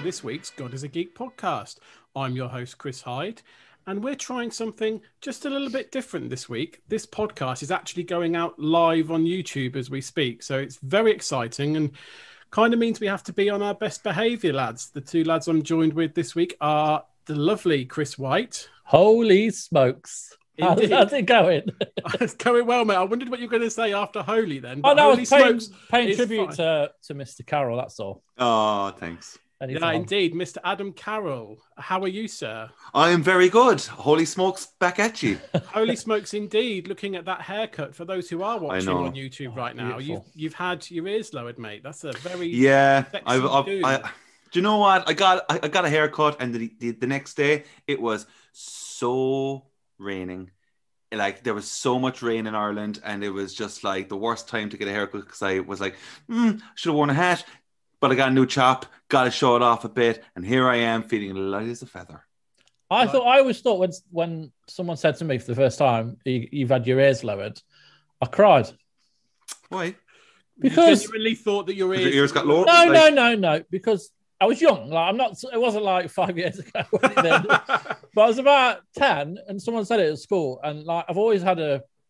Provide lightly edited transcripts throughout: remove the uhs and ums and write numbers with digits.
this week's God is a Geek podcast. I'm your host, Chris Hyde, and we're trying something just a little bit different this week. This podcast is actually going out live on YouTube as we speak, so it's very exciting and kind of means we have to be on our best behaviour, lads. The two lads I'm joined with this week are the lovely Chris White. Holy smokes. How's it going? It's going well, mate. I wondered what you were going to say after Holy then. Oh, no, I was Smokes paying tribute to Mr. Carroll, that's all. Oh, thanks. Anytime. Yeah, indeed. Mr. Adam Carroll. How are you, sir? I am very good. Holy smokes, back at you. Holy smokes, indeed. Looking at that haircut, for those who are watching on YouTube right now, you've had your ears lowered, mate. That's a very do you know what? I got a haircut, and the next day it was so raining. Like, there was so much rain in Ireland, and it was just like the worst time to get a haircut because I was like, should have worn a hat. But I got a new chop, got to show it off a bit, and here I am feeling light as a feather. I always thought when someone said to me for the first time, you've had your ears lowered, I cried. Why? Because you genuinely thought that your ears got lowered? No. Because I was young. Like, it wasn't like 5 years ago. But I was about 10, and someone said it at school. And like, I've always had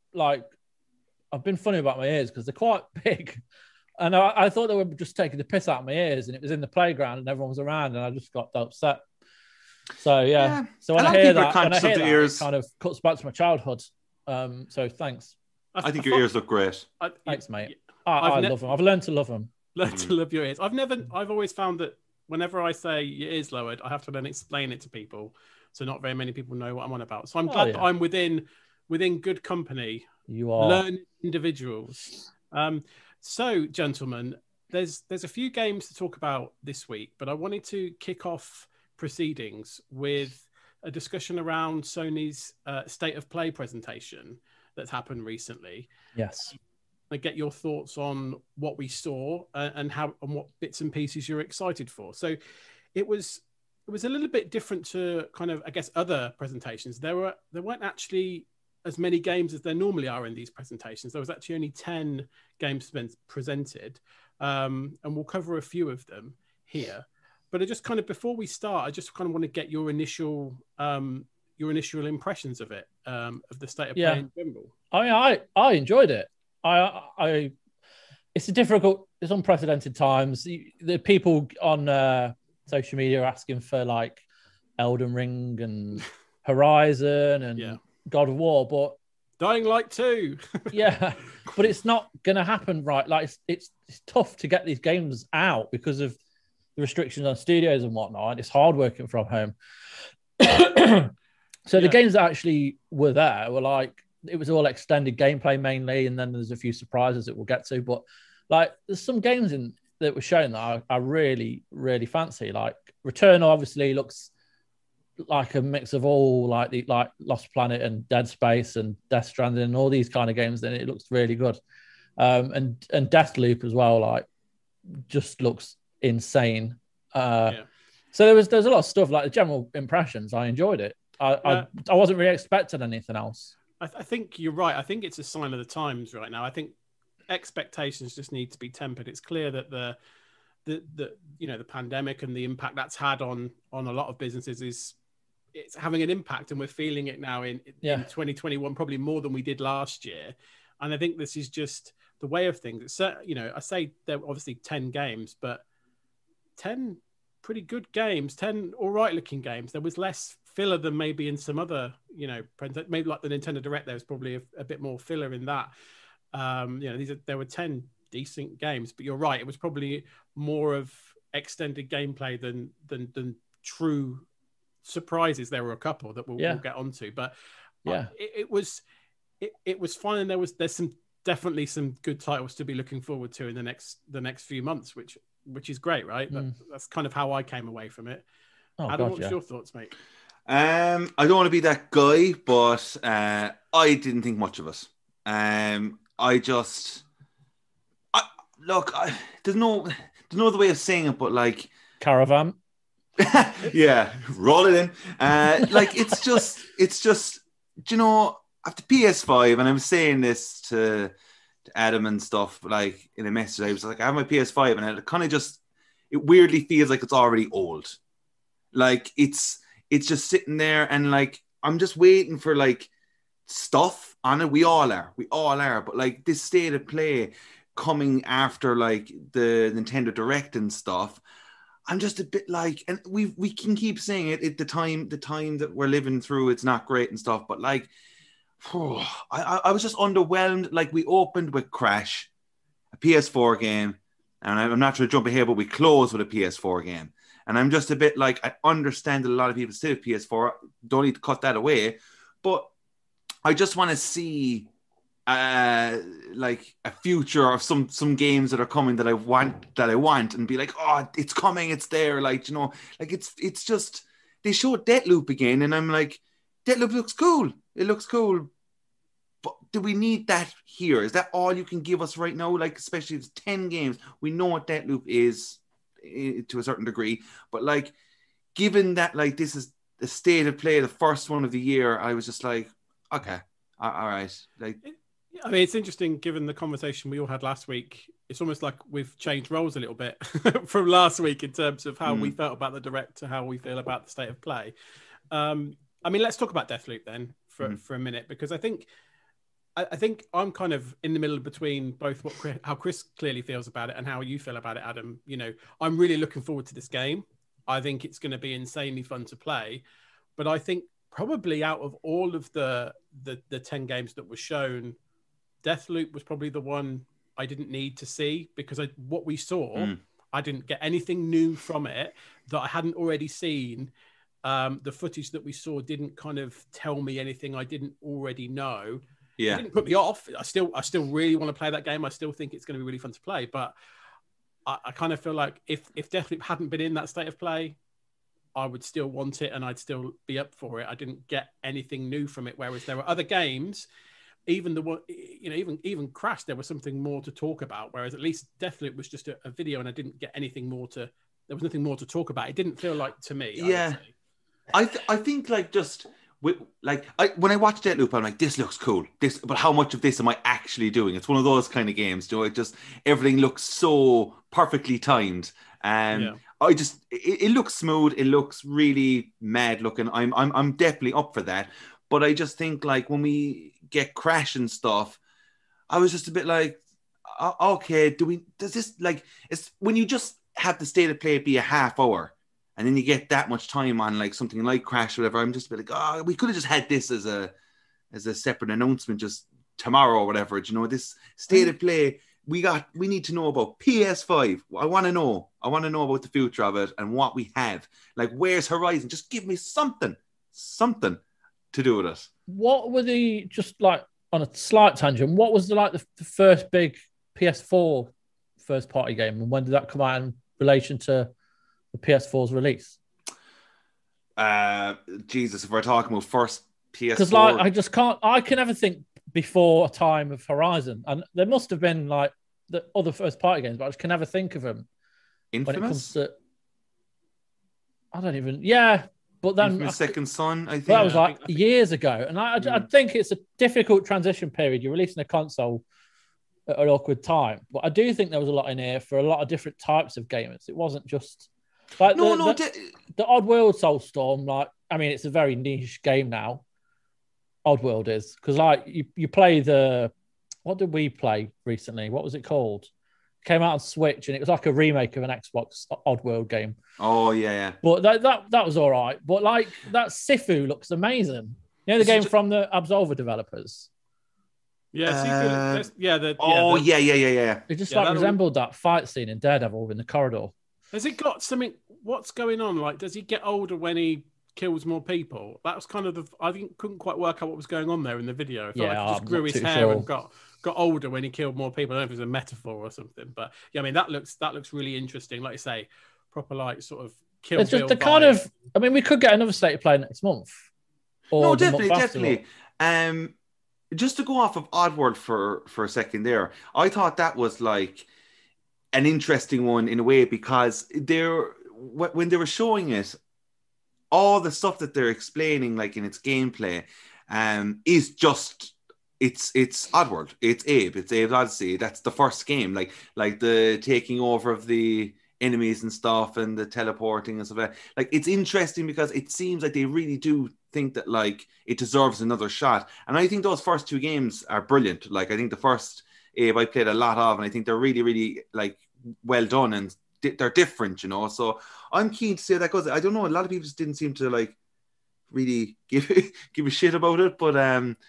I've been funny about my ears because they're quite big. And I thought they were just taking the piss out of my ears, and it was in the playground, and everyone was around, and I just got upset. So yeah. So when I hear that, it kind of cuts back to my childhood. So thanks. I think your ears look great. Thanks, mate. I love them. I've learned to love them. Learn to love your ears. I've always found that whenever I say your ears lowered, I have to then explain it to people. So not very many people know what I'm on about. So I'm glad that I'm within good company. You are learning individuals. So, gentlemen, there's a few games to talk about this week, but I wanted to kick off proceedings with a discussion around Sony's State of Play presentation that's happened recently. Yes. I get your thoughts on what we saw and what bits and pieces you're excited for. So, it was a little bit different to kind of, I guess, other presentations. There weren't actually as many games as there normally are in these presentations. There was actually only 10 games presented, and we'll cover a few of them here. But I just kind of, before we start, I just kind of want to get your initial impressions of it, of the State of Play in general. I enjoyed it. It's unprecedented times. The people on social media are asking for like Elden Ring and Horizon and God of War, but Dying Light 2. Yeah, but it's not going to happen, right? Like, it's tough to get these games out because of the restrictions on studios and whatnot, and it's hard working from home. So the games that actually were there were like, it was all extended gameplay mainly, and then there's a few surprises that we'll get to. But like, there's some games that were shown that I really, really fancy. Like Returnal obviously looks like a mix of all like Lost Planet and Dead Space and Death Stranding and all these kind of games, then it looks really good. And Deathloop as well, like, just looks insane. So there's a lot of stuff, like the general impressions. I enjoyed it. I wasn't really expecting anything else. I think you're right. I think it's a sign of the times right now. I think expectations just need to be tempered. It's clear that the pandemic and the impact that's had on a lot of businesses it's having an impact, and we're feeling it now in 2021, probably more than we did last year. And I think this is just the way of things. It's, I say there were obviously 10 games, but 10 pretty good games, 10 all right looking games. There was less filler than maybe in some other, maybe like the Nintendo Direct, there was probably a bit more filler in that. There were 10 decent games, but you're right, it was probably more of extended gameplay than true surprises. There were a couple that we'll get onto, but it was fun, and there's definitely some good titles to be looking forward to in the next few months, which is great, right? That's kind of how I came away from it. Adam, what's your thoughts, mate? I don't want to be that guy, but I didn't think much of it. There's no other way of saying it, but like Caravan. Yeah, roll it in. It's just, after PS5, and I was saying this to Adam and stuff, like in a message, I was like, I have my PS5, and it kind of just, it weirdly feels like it's already old. Like it's just sitting there, and like I'm just waiting for like stuff on it. We all are. But like this state of play coming after like the Nintendo Direct and stuff, I'm just a bit like, and we can keep saying it. The time that we're living through, it's not great and stuff. But like, I was just underwhelmed. Like we opened with Crash, a PS4 game, and I'm not trying to jump ahead, but we closed with a PS4 game. And I'm just a bit like, I understand that a lot of people still have PS4. Don't need to cut that away, but I just want to see like a future of some games that are coming that I want and be like, oh, it's coming, it's there, like, you know, like it's just, they showed Deathloop again, and I'm like, Deathloop looks cool, it looks cool, but do we need that here? Is that all you can give us right now? Like, especially it's 10 games, we know what Deathloop is to a certain degree, but like, given that like this is the state of play, the first one of the year, I was just like, okay, all right, like. I mean, it's interesting given the conversation we all had last week. It's almost like we've changed roles a little bit from last week in terms of how we felt about the Direct to how we feel about the state of play. I mean, let's talk about Deathloop then for a minute, because I think I'm kind of in the middle between both how Chris clearly feels about it and how you feel about it, Adam. You know, I'm really looking forward to this game. I think it's going to be insanely fun to play, but I think probably out of all of the 10 games that were shown, Deathloop was probably the one I didn't need to see, because what we saw, I didn't get anything new from it that I hadn't already seen. The footage that we saw didn't kind of tell me anything I didn't already know. Yeah, it didn't put me off. I still really want to play that game. I still think it's going to be really fun to play. But I kind of feel like if Deathloop hadn't been in that state of play, I would still want it and I'd still be up for it. I didn't get anything new from it. Whereas there were other games. Even even Crash, there was something more to talk about. Whereas at least Deathloop was just a video, and I didn't get anything more to. There was nothing more to talk about. It didn't feel like to me. Yeah, I think like just when I watch Deathloop, I'm like, this looks cool. But how much of this am I actually doing? It's one of those kind of games. You know, it just everything looks so perfectly timed. It looks smooth. It looks really mad looking. I'm definitely up for that. But I just think like when we get Crash and stuff, I was just a bit like, okay, does this like, it's when you just have the state of play be a half hour and then you get that much time on like something like Crash or whatever, I'm just a bit like, oh, we could have just had this as a separate announcement just tomorrow or whatever. You know, this state of play, we need to know about PS5. I want to know about the future of it and what we have. Like, where's Horizon? Just give me something to do with it. What were just like on a slight tangent, what was the first big PS4 first party game, and when did that come out in relation to the PS4's release? Jesus, if we're talking about first PS4, because I can never think before a time of Horizon, and there must have been like the other first party games, but I just can never think of them. Infamous? When it comes to, I don't even. Yeah. But then Second Son, I think that was like years ago, and I think it's a difficult transition period. You're releasing a console at an awkward time, but I do think there was a lot in here for a lot of different types of gamers. It wasn't just like the Oddworld Soulstorm. Like, I mean, it's a very niche game now. Oddworld is, because like you play what did we play recently? What was it called? Came out on Switch, and it was like a remake of an Xbox Oddworld game. Oh yeah. But that was all right. But like that Sifu looks amazing. You know, the game from the Absolver developers. Yeah, Sifu. Yeah. It just resembled that fight scene in Daredevil in the corridor. Has it got something? What's going on? Like, does he get older when he kills more people? That was kind of couldn't quite work out what was going on there in the video. I felt like he just grew his hair and got older when he killed more people. I don't know if it was a metaphor or something, but yeah, I mean that looks really interesting. Like you say, proper like sort of kill. It's just the kind of. I mean, we could get another state of play next month. No, definitely. Just to go off of Oddworld for a second there, I thought that was like an interesting one in a way, because when they were showing it, all the stuff that they're explaining, like in its gameplay, is just it's Oddworld. It's Abe's Odyssey. That's the first game, like the taking over of the enemies and stuff and the teleporting and stuff like it's interesting because it seems like they really do think that like it deserves another shot. And I think those first 2 games are brilliant. Like I think the first Abe I played a lot of, and I think they're really, really like well done and they're different, you know. So I'm keen to see how that goes. I don't know, a lot of people just didn't seem to like really give a shit about it, but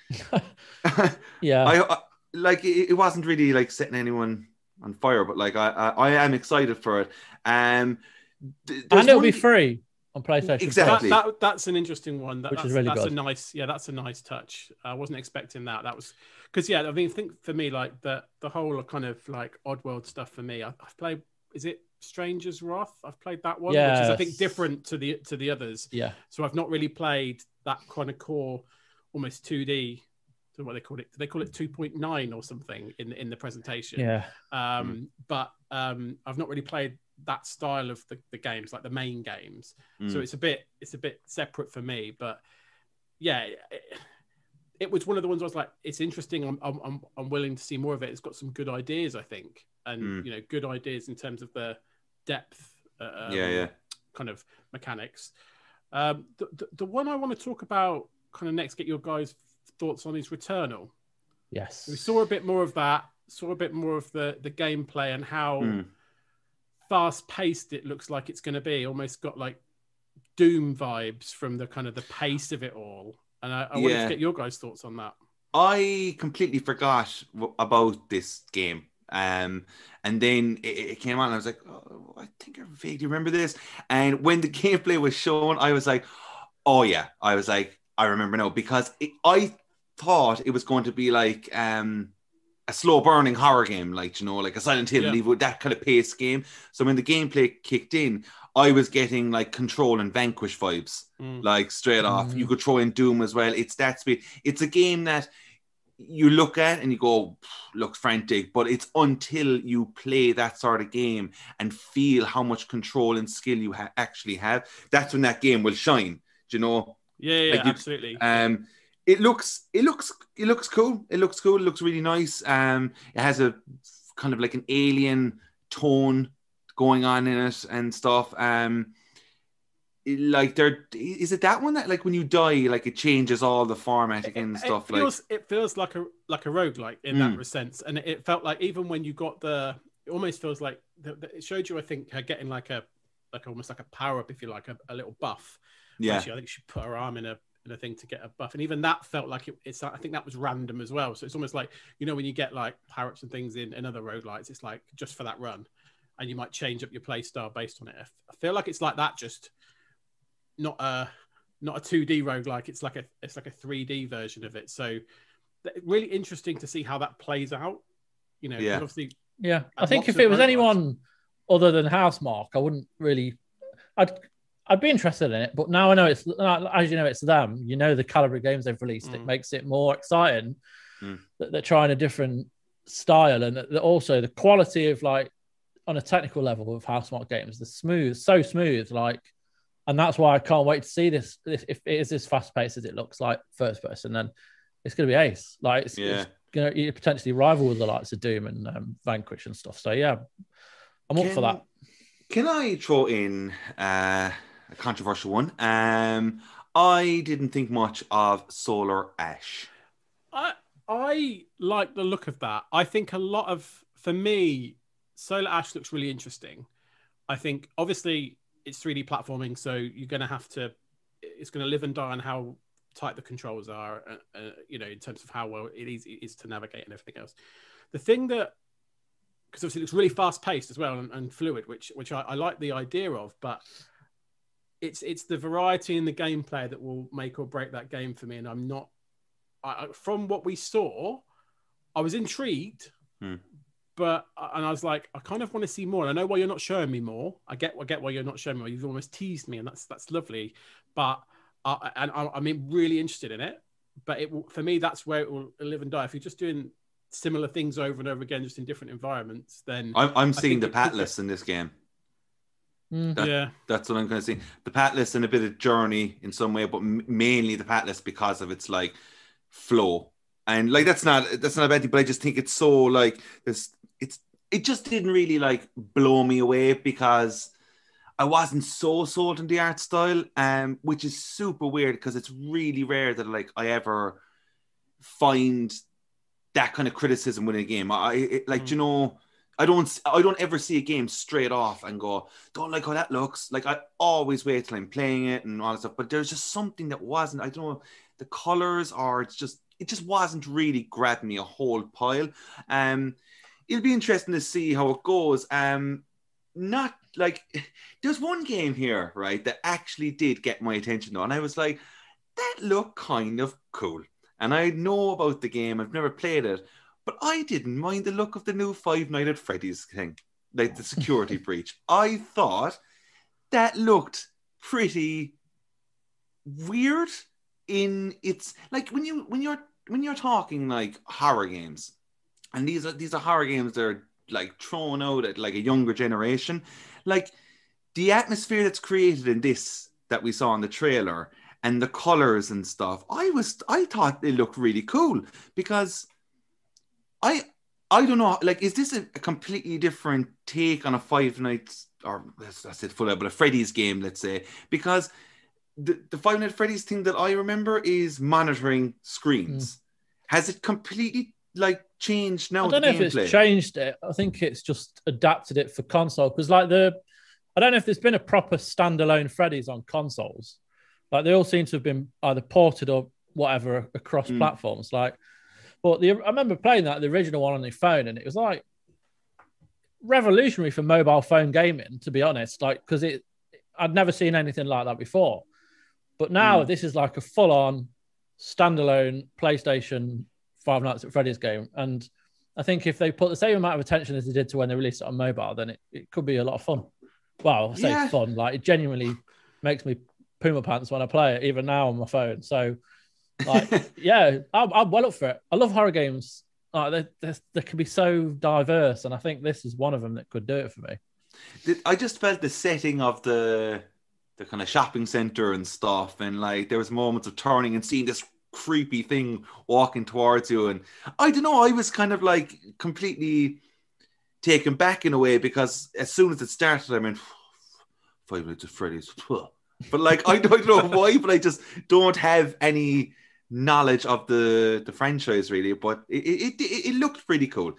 yeah, I like it wasn't really like setting anyone on fire, but like I am excited for it. And it'll be free on PlayStation. Exactly. That's an interesting one. Which is really that's good. That's a nice touch. I wasn't expecting that. That was because I mean, I think for me, like the whole kind of like Oddworld stuff for me, I've played. Is it Stranger's Wrath? I've played that one, which is I think different to the others. Yeah. So I've not really played that kind of core, almost 2D. So what they call it? Do they call it 2.9 or something in the presentation? Yeah. But I've not really played that style of the games, like the main games. So it's a bit separate for me. But yeah, it was one of the ones I was like, it's interesting. I'm willing to see more of it. It's got some good ideas, I think, and good ideas in terms of the depth. Kind of mechanics. The one I want to talk about kind of next, get your guys' thoughts on, is Returnal. Yes, we saw a bit more of that. Saw a bit more of the gameplay and how fast paced it looks like it's going to be. Almost got like Doom vibes from the kind of the pace of it all. And I wanted to get your guys' thoughts on that. I completely forgot about this game. And then it came on and I was like, oh, I think I vaguely remember this. And when the gameplay was shown, I was like, oh yeah. I was like, I remember now, because I thought it was going to be like a slow burning horror game, like, you know, like a Silent Hill, that kind of pace game. So when the gameplay kicked in, I was getting like Control and Vanquish vibes, like straight off. You could throw in Doom as well. It's that speed. It's a game that you look at and you go, looks frantic, but it's until you play that sort of game and feel how much control and skill you actually have, that's when that game will shine. Do you know? Yeah, like absolutely. It looks cool. It looks cool. It looks really nice. It has a kind of like an alien tone going on in it and stuff. Like is it that one that like when you die, like it changes all the formatting and stuff? It feels like a roguelike in that sense, and it felt like even when you got it almost feels like it showed you, I think, her getting like almost like a power up, if you like, a little buff. Yeah, actually, I think she put her arm in a thing to get a buff, and even that felt like it's. I think that was random as well. So it's almost like, you know, when you get like power ups and things in other roguelites, it's like just for that run, and you might change up your play style based on it. I feel like it's like that, just not a 2D roguelike. It's like a 3D version of it. So really interesting to see how that plays out. You know, obviously. Yeah, I think if it was anyone other than Housemarque, I wouldn't really. I'd be interested in it, but now I know it's, as you know, it's them. You know the caliber of games they've released. It makes it more exciting that they're trying a different style, and that also the quality of, like, on a technical level of Housemarque games, so smooth, like, and that's why I can't wait to see this. If it is as fast paced as it looks like first person, then it's going to be ace. Like, it's going to potentially rival with the likes of Doom and Vanquish and stuff. So yeah, I'm up for that. Can I throw in a controversial one? I didn't think much of Solar Ash. I like the look of that. I think for me, Solar Ash looks really interesting. I think obviously it's 3D platforming, so you're going to it's going to live and die on how tight the controls are, you know, in terms of how well it is to navigate and everything else. The thing that, because obviously it looks really fast paced as well and fluid, which I like the idea of, but it's the variety in the gameplay that will make or break that game for me. And I'm not, from what we saw, I was intrigued, but I was like, I kind of want to see more. And I know why you're not showing me more. I get why you're not showing me more. You've almost teased me, and that's lovely. But I'm really interested in it. But for me, that's where it will live and die. If you're just doing similar things over and over again, just in different environments, then I'm seeing the Patless in this game. That's what I'm going to see. The Patless and a bit of Journey in some way, but mainly the Patless because of its like flow. And like that's not a bad thing, but I just think it's so like it just didn't really like blow me away because I wasn't so sold on the art style, which is super weird because it's really rare that like I ever find that kind of criticism within a game. You know, I don't ever see a game straight off and go, don't like how that looks. Like I always wait till I'm playing it and all that stuff. But there's just something that wasn't, I don't know, the colors or it just wasn't really grabbing me a whole pile. It'll be interesting to see how it goes. Not like there's one game here, right, that actually did get my attention though, and I was like, that looked kind of cool. And I know about the game, I've never played it, but I didn't mind the look of the new Five Nights at Freddy's thing, like the security breach. I thought that looked pretty weird. In it's like when you're talking like horror games, and these are horror games that are like thrown out at like a younger generation, like the atmosphere that's created in this that we saw in the trailer and the colors and stuff, I thought they looked really cool because I don't know, like, is this a completely different take on a Five Nights, or that's it, full out, but a Freddy's game, let's say, because the Five Nights at Freddy's thing that I remember is monitoring screens. Has it completely like changed now? I don't know if it's changed it. I think it's just adapted it for console because like I don't know if there's been a proper standalone Freddy's on consoles. Like they all seem to have been either ported or whatever across platforms. Like, but I remember playing the original one on the phone, and it was like revolutionary for mobile phone gaming, to be honest. Like, because I'd never seen anything like that before. But now this is like a full-on standalone PlayStation Five Nights at Freddy's game, and I think if they put the same amount of attention as they did to when they released it on mobile, then it could be a lot of fun. Well, I say fun, like it genuinely makes me poo my pants when I play it, even now on my phone. So, like, yeah, I'm well up for it. I love horror games. Like, they can be so diverse, and I think this is one of them that could do it for me. I just felt the setting of the kind of shopping center and stuff, and like there was moments of turning and seeing this creepy thing walking towards you, and I don't know, I was kind of like completely taken back in a way because as soon as it started, I meant 5 Nights at Freddy's, but like I don't know why, but I just don't have any knowledge of the franchise really, but it looked pretty cool.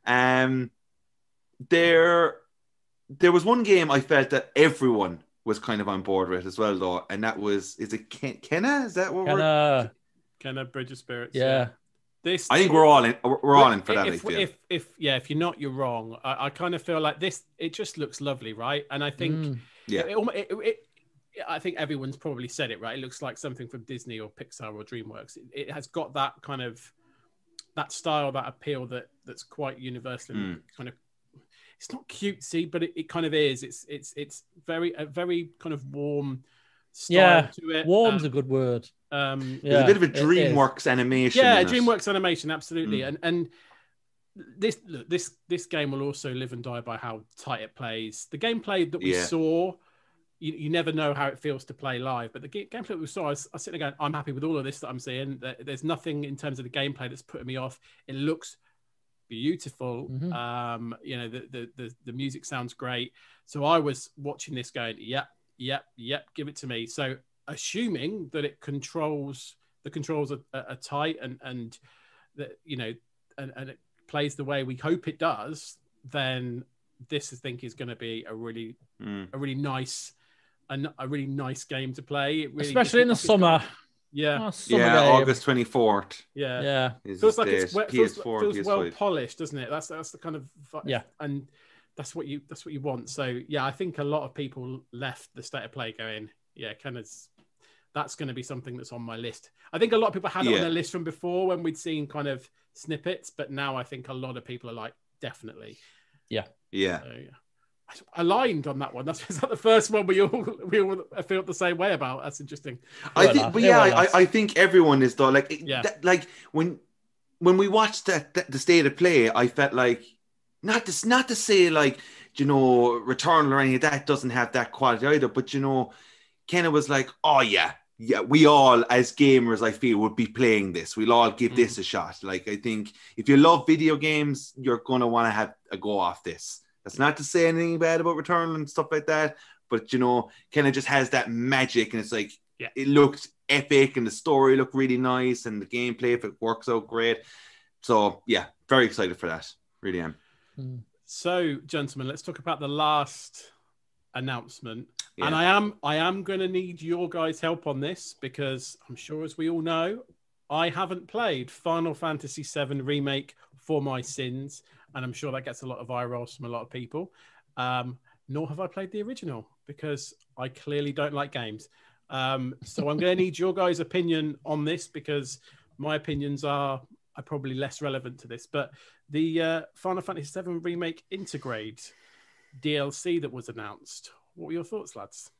There was one game I felt that everyone was kind of on board with as well, though, and that was, is it Kenna? Is that what we're... Kenna Bridge of Spirits. Yeah. I think we're all in. We're all in for that. If you're not, you're wrong. I kind of feel like this. It just looks lovely, right? And I think, I think everyone's probably said it, right? It looks like something from Disney or Pixar or DreamWorks. It has got that kind of that style, that appeal that's quite universal. Kind of, it's not cutesy, but it kind of is. It's a very kind of warm style to it. Warm's a good word. There's a bit of a DreamWorks animation. Yeah, DreamWorks animation, absolutely. And this game will also live and die by how tight it plays. The gameplay that we saw, you never know how it feels to play live, but the gameplay that we saw, I was sitting there going, I'm happy with all of this that I'm seeing. There's nothing in terms of the gameplay that's putting me off. It looks beautiful. The music sounds great. So I was watching this going, yep, give it to me. So assuming that the controls are tight and that, and it plays the way we hope it does, then this I think is going to be a really nice game to play. It really, especially in the summer. August 24th. Yeah. Feels like it's feels well polished, doesn't it? That's the kind of and that's what you want. So yeah, I think a lot of people left the State of Play going, that's going to be something that's on my list. I think a lot of people had it on their list from before when we'd seen kind of snippets, but now I think a lot of people are like, definitely. Yeah. Aligned on that one. That's the first one we all feel the same way about. That's interesting. I think everyone is though. Like when we watched the State of Play, I felt like not to say like Returnal or any of that doesn't have that quality either, but Kenna was like, oh yeah, yeah, we all as gamers, I feel, would be playing this. We'll all give this a shot. Like, I think if you love video games, you're going to want to have a go off this. That's not to say anything bad about Returnal and stuff like that, but, you know, kind of just has that magic, and it's like, it looked epic, and the story looked really nice, and the gameplay, if it works out, great. So, yeah, very excited for that. Really am. So, gentlemen, let's talk about the last announcement. Yeah. And I am going to need your guys' help on this, because I'm sure, as we all know, I haven't played Final Fantasy VII Remake for my sins, and I'm sure that gets a lot of eye rolls from a lot of people. Nor have I played the original, because I clearly don't like games. So I'm going to need your guys' opinion on this, because my opinions are probably less relevant to this. But the Final Fantasy VII Remake Intergrade DLC that was announced, what were your thoughts, lads?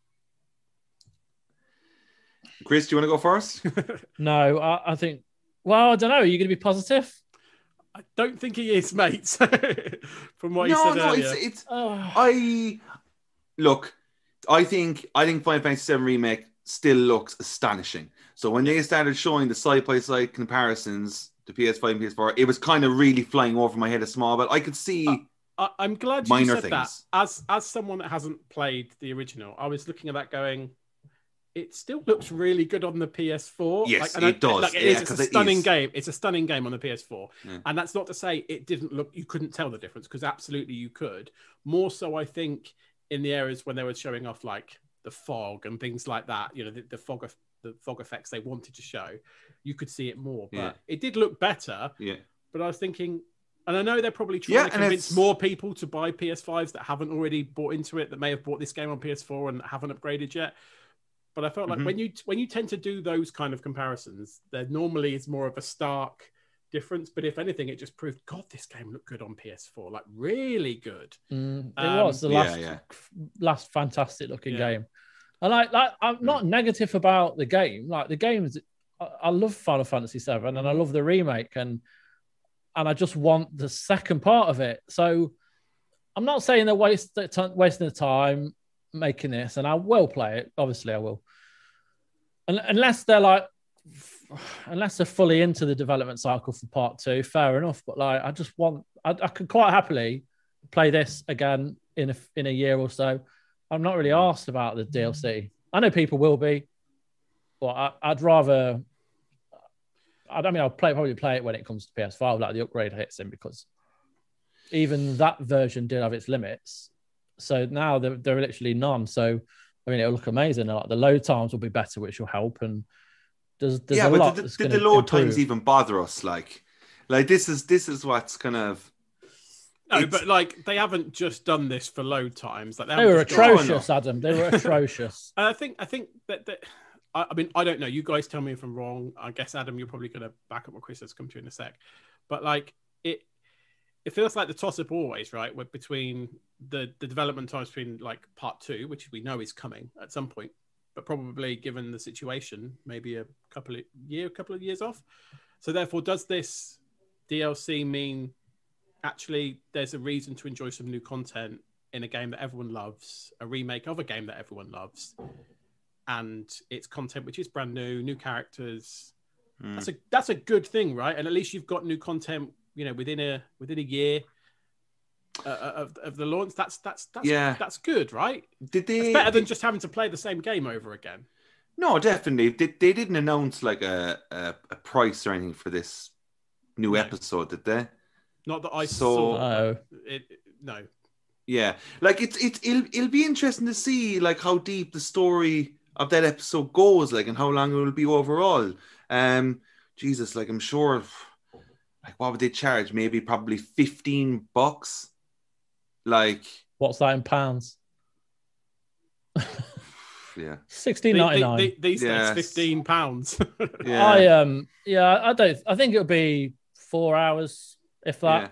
Chris, do you want to go first? No, I think, well, I don't know. Are you going to be positive? I don't think he is, mate. From what you said earlier. I think Final Fantasy VII Remake still looks astonishing. So when they started showing the side-by-side comparisons, the PS5 and PS4, it was kind of really flying over my head a small bit. I could see I'm glad you said things. That. As someone that hasn't played the original, I was looking at that going, it still looks really good on the PS4. Yes, it does. It's a stunning game. It's a stunning game on the PS4. Yeah. And that's not to say it didn't look, you couldn't tell the difference, because absolutely you could. More so, I think, in the areas when they were showing off like the fog and things like that, you know, the fog effects they wanted to show, you could see it more. But it did look better. Yeah. But I was thinking, and I know they're probably trying to convince more people to buy PS5s that haven't already bought into it, that may have bought this game on PS4 and haven't upgraded yet. But I felt like when you tend to do those kind of comparisons, there normally is more of a stark difference. But if anything, it just proved, God, this game looked good on PS4, like really good. It was the last fantastic looking game. And I'm not negative about the game. Like the games, I love Final Fantasy VII and I love the remake, and I just want the second part of it. So I'm not saying they're wasting the time making this, and I will play it. Obviously, I will. And unless they're fully into the development cycle for part 2, fair enough. But like, I could quite happily play this again in a year or so. I'm not really asked about the DLC. I know people will be, but I'd rather. I'll probably play it when it comes to PS5, like the upgrade hits in, because even that version did have its limits. So now there are literally none. So, I mean, it'll look amazing. Like the load times will be better, which will help. And there's a lot. Did the load times even bother us? Like this is what's kind of. No, but like they haven't just done this for load times. Like they were atrocious, Adam. They were atrocious. I think that. I mean, I don't know. You guys tell me if I'm wrong. I guess, Adam, you're probably going to back up what Chris has come to in a sec. But like it feels like the toss-up always, right? Between the development times between like part 2, which we know is coming at some point, but probably given the situation, maybe a couple of years off. So therefore, does this DLC mean actually there's a reason to enjoy some new content in a game that everyone loves, a remake of a game that everyone loves, and it's content which is brand new characters? That's a good thing, right? And at least you've got new content, you know, within a year of the launch. That's good, right? It's better than just having to play the same game over again. No, definitely. They didn't announce like a price or anything for this new episode, did they? Not that I saw. No. Yeah, like it'll be interesting to see like how deep the story of that episode goes, like, and how long it will be overall. Jesus, like I'm sure, like what would they charge? Maybe probably $15. Like, what's that in pounds? Yeah, $16.99. These days, £15. Yeah. I think it'll be 4 hours, if that.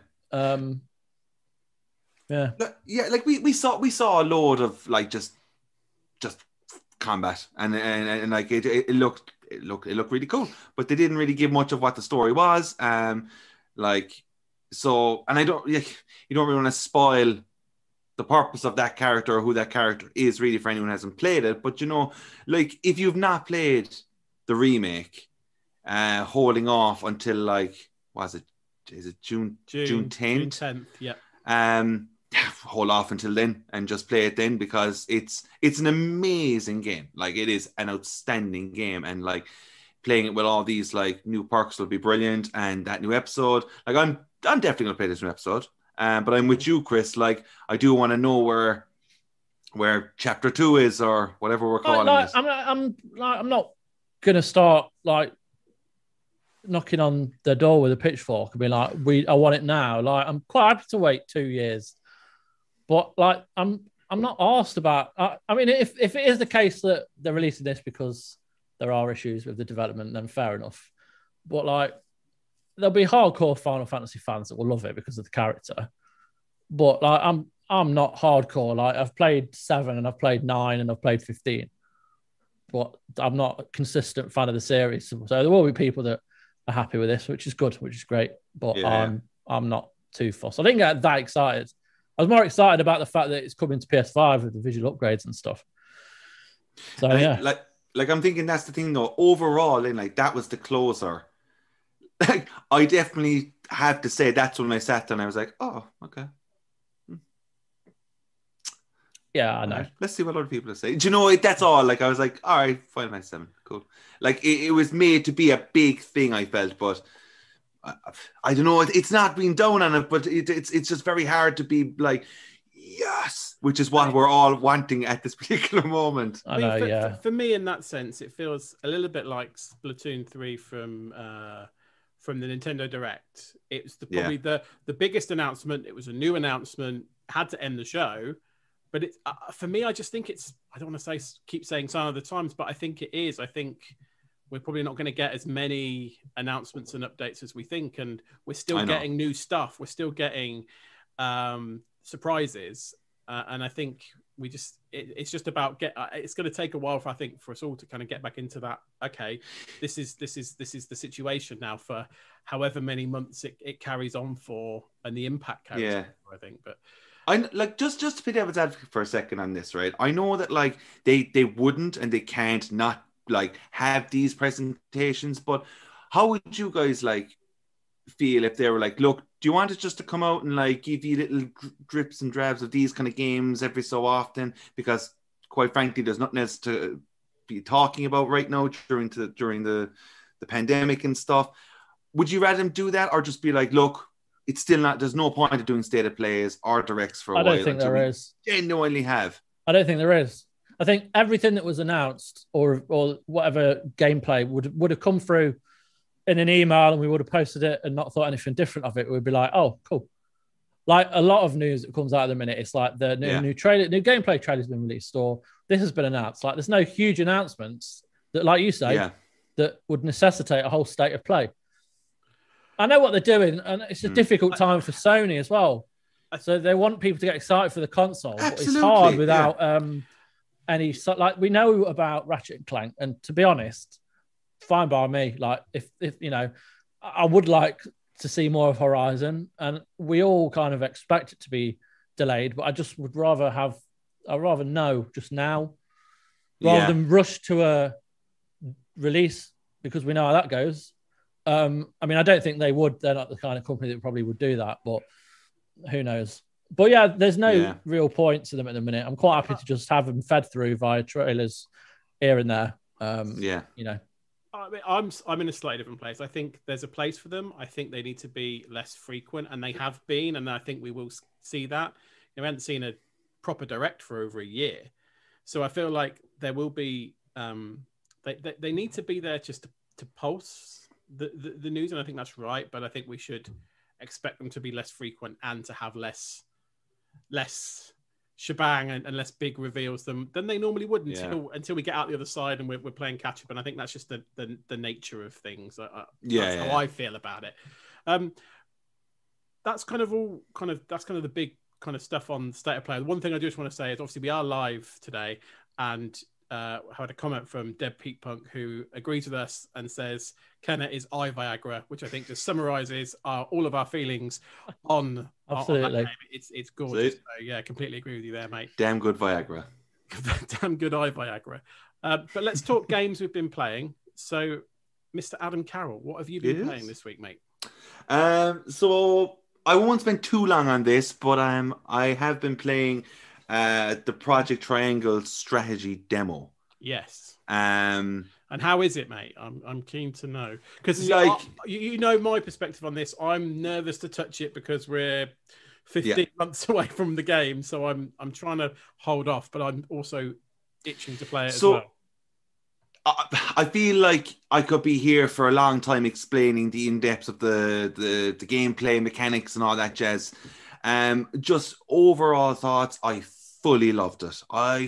Like we saw a load of like just combat and like it looked really cool, but they didn't really give much of what the story was. You don't really want to spoil the purpose of that character or who that character is really for anyone who hasn't played it. But, you know, like if you've not played the remake, holding off until like, is it June 10th? June 10th, yeah. Hold off until then and just play it then, because it's an amazing game. Like, it is an outstanding game, and like playing it with all these like new perks will be brilliant. And that new episode, like I'm definitely gonna play this new episode. But I'm with you, Chris. Like, I do want to know where chapter 2 is, or whatever we're calling it. I'm not gonna start like knocking on the door with a pitchfork and be like, I want it now. Like, I'm quite happy to wait 2 years, but like I'm not asked about. I mean, if it is the case that they're releasing this because there are issues with the development, then fair enough. But like, there'll be hardcore Final Fantasy fans that will love it because of the character. But like, I'm not hardcore. Like, I've played 7 and I've played 9 and I've played 15. But I'm not a consistent fan of the series. So there will be people that are happy with this, which is good, which is great. But I'm not too fussed. I didn't get that excited. I was more excited about the fact that it's coming to PS5 with the visual upgrades and stuff. So yeah. Like I'm thinking that's the thing though. Overall, and like that was the closer. Like, I definitely have to say that's when I sat down. I was like, oh, okay. Yeah, I know. Right, let's see what other people say. Do you know, that's all. Like, I was like, all right, Final Fantasy 7, cool. Like, it was made to be a big thing, I felt, but I don't know. It's not being down on it, but it's just very hard to be like, yes, which is what we're all wanting at this particular moment. I know, for me, in that sense, it feels a little bit like Splatoon 3 from the Nintendo Direct. It's probably the biggest announcement. It was a new announcement, had to end the show. But it's for me, I just think it's, I don't want to keep saying sign of the times, but I think it is. I think we're probably not going to get as many announcements and updates as we think. And we're still getting new stuff. We're still getting surprises. And I think it's just about it's going to take a while for us all to kind of get back into that. Okay, this is the situation now for however many months it carries on for, and the impact carries on for, I think. But I like just to be devil's advocate for a second on this, right? I know that like they wouldn't and they can't not like have these presentations, but how would you guys like feel if they were like, look, do you want it just to come out and like give you little drips and drabs of these kind of games every so often? Because quite frankly, there's nothing else to be talking about right now during the pandemic and stuff. Would you rather them do that, or just be like, look, it's still not, there's no point of doing state of plays or directs for a while? I don't think there is. Genuinely have. I don't think there is. I think everything that was announced or whatever gameplay would have come through in an email, and we would have posted it and not thought anything different of it. We'd be like, oh, cool. Like a lot of news that comes out at the minute, it's like the new trailer, new gameplay trailer has been released, or this has been announced. Like, there's no huge announcements that, like you say, that would necessitate a whole state of play. I know what they're doing, and it's a difficult time for Sony as well. So they want people to get excited for the console, but it's hard without any. Like, we know about Ratchet and Clank, and to be honest, fine by me. Like, if you know, I would like to see more of Horizon, and we all kind of expect it to be delayed. But I just would rather know just now, rather than rush to a release, because we know how that goes. I mean, I don't think they would. They're not the kind of company that probably would do that, but who knows? But yeah, there's no real point to them at the minute. I'm quite happy to just have them fed through via trailers here and there. You know. I mean, I'm in a slightly different place. I think there's a place for them. I think they need to be less frequent, and they have been, and I think we will see that. We haven't seen a proper direct for over a year, so I feel like there will be. They need to be there just to pulse the news, and I think that's right. But I think we should expect them to be less frequent and to have less shebang and less big reveals than they normally would until we get out the other side and we're playing catch up. And I think that's just the nature of things. That's how I feel about it. That's kind of the big kind of stuff on State of Play. The one thing I just want to say is obviously we are live today, and had a comment from Deb Peak Punk, who agrees with us and says Kenna is iViagra, which I think just summarizes all of our feelings on absolutely. On that game. It's gorgeous. So, yeah, completely agree with you there, mate. Damn good Viagra. Damn good iViagra. But let's talk games we've been playing. So, Mr. Adam Carroll, what have you been playing this week, mate? So I won't spend too long on this, but I have been playing the Project Triangle strategy demo. Yes. And how is it, mate? I'm keen to know, because you know my perspective on this. I'm nervous to touch it because we're 15 months away from the game, so I'm trying to hold off, but I'm also itching to play it as well. I feel like I could be here for a long time explaining the in-depth of the gameplay mechanics and all that jazz. Just overall thoughts, I fully loved it.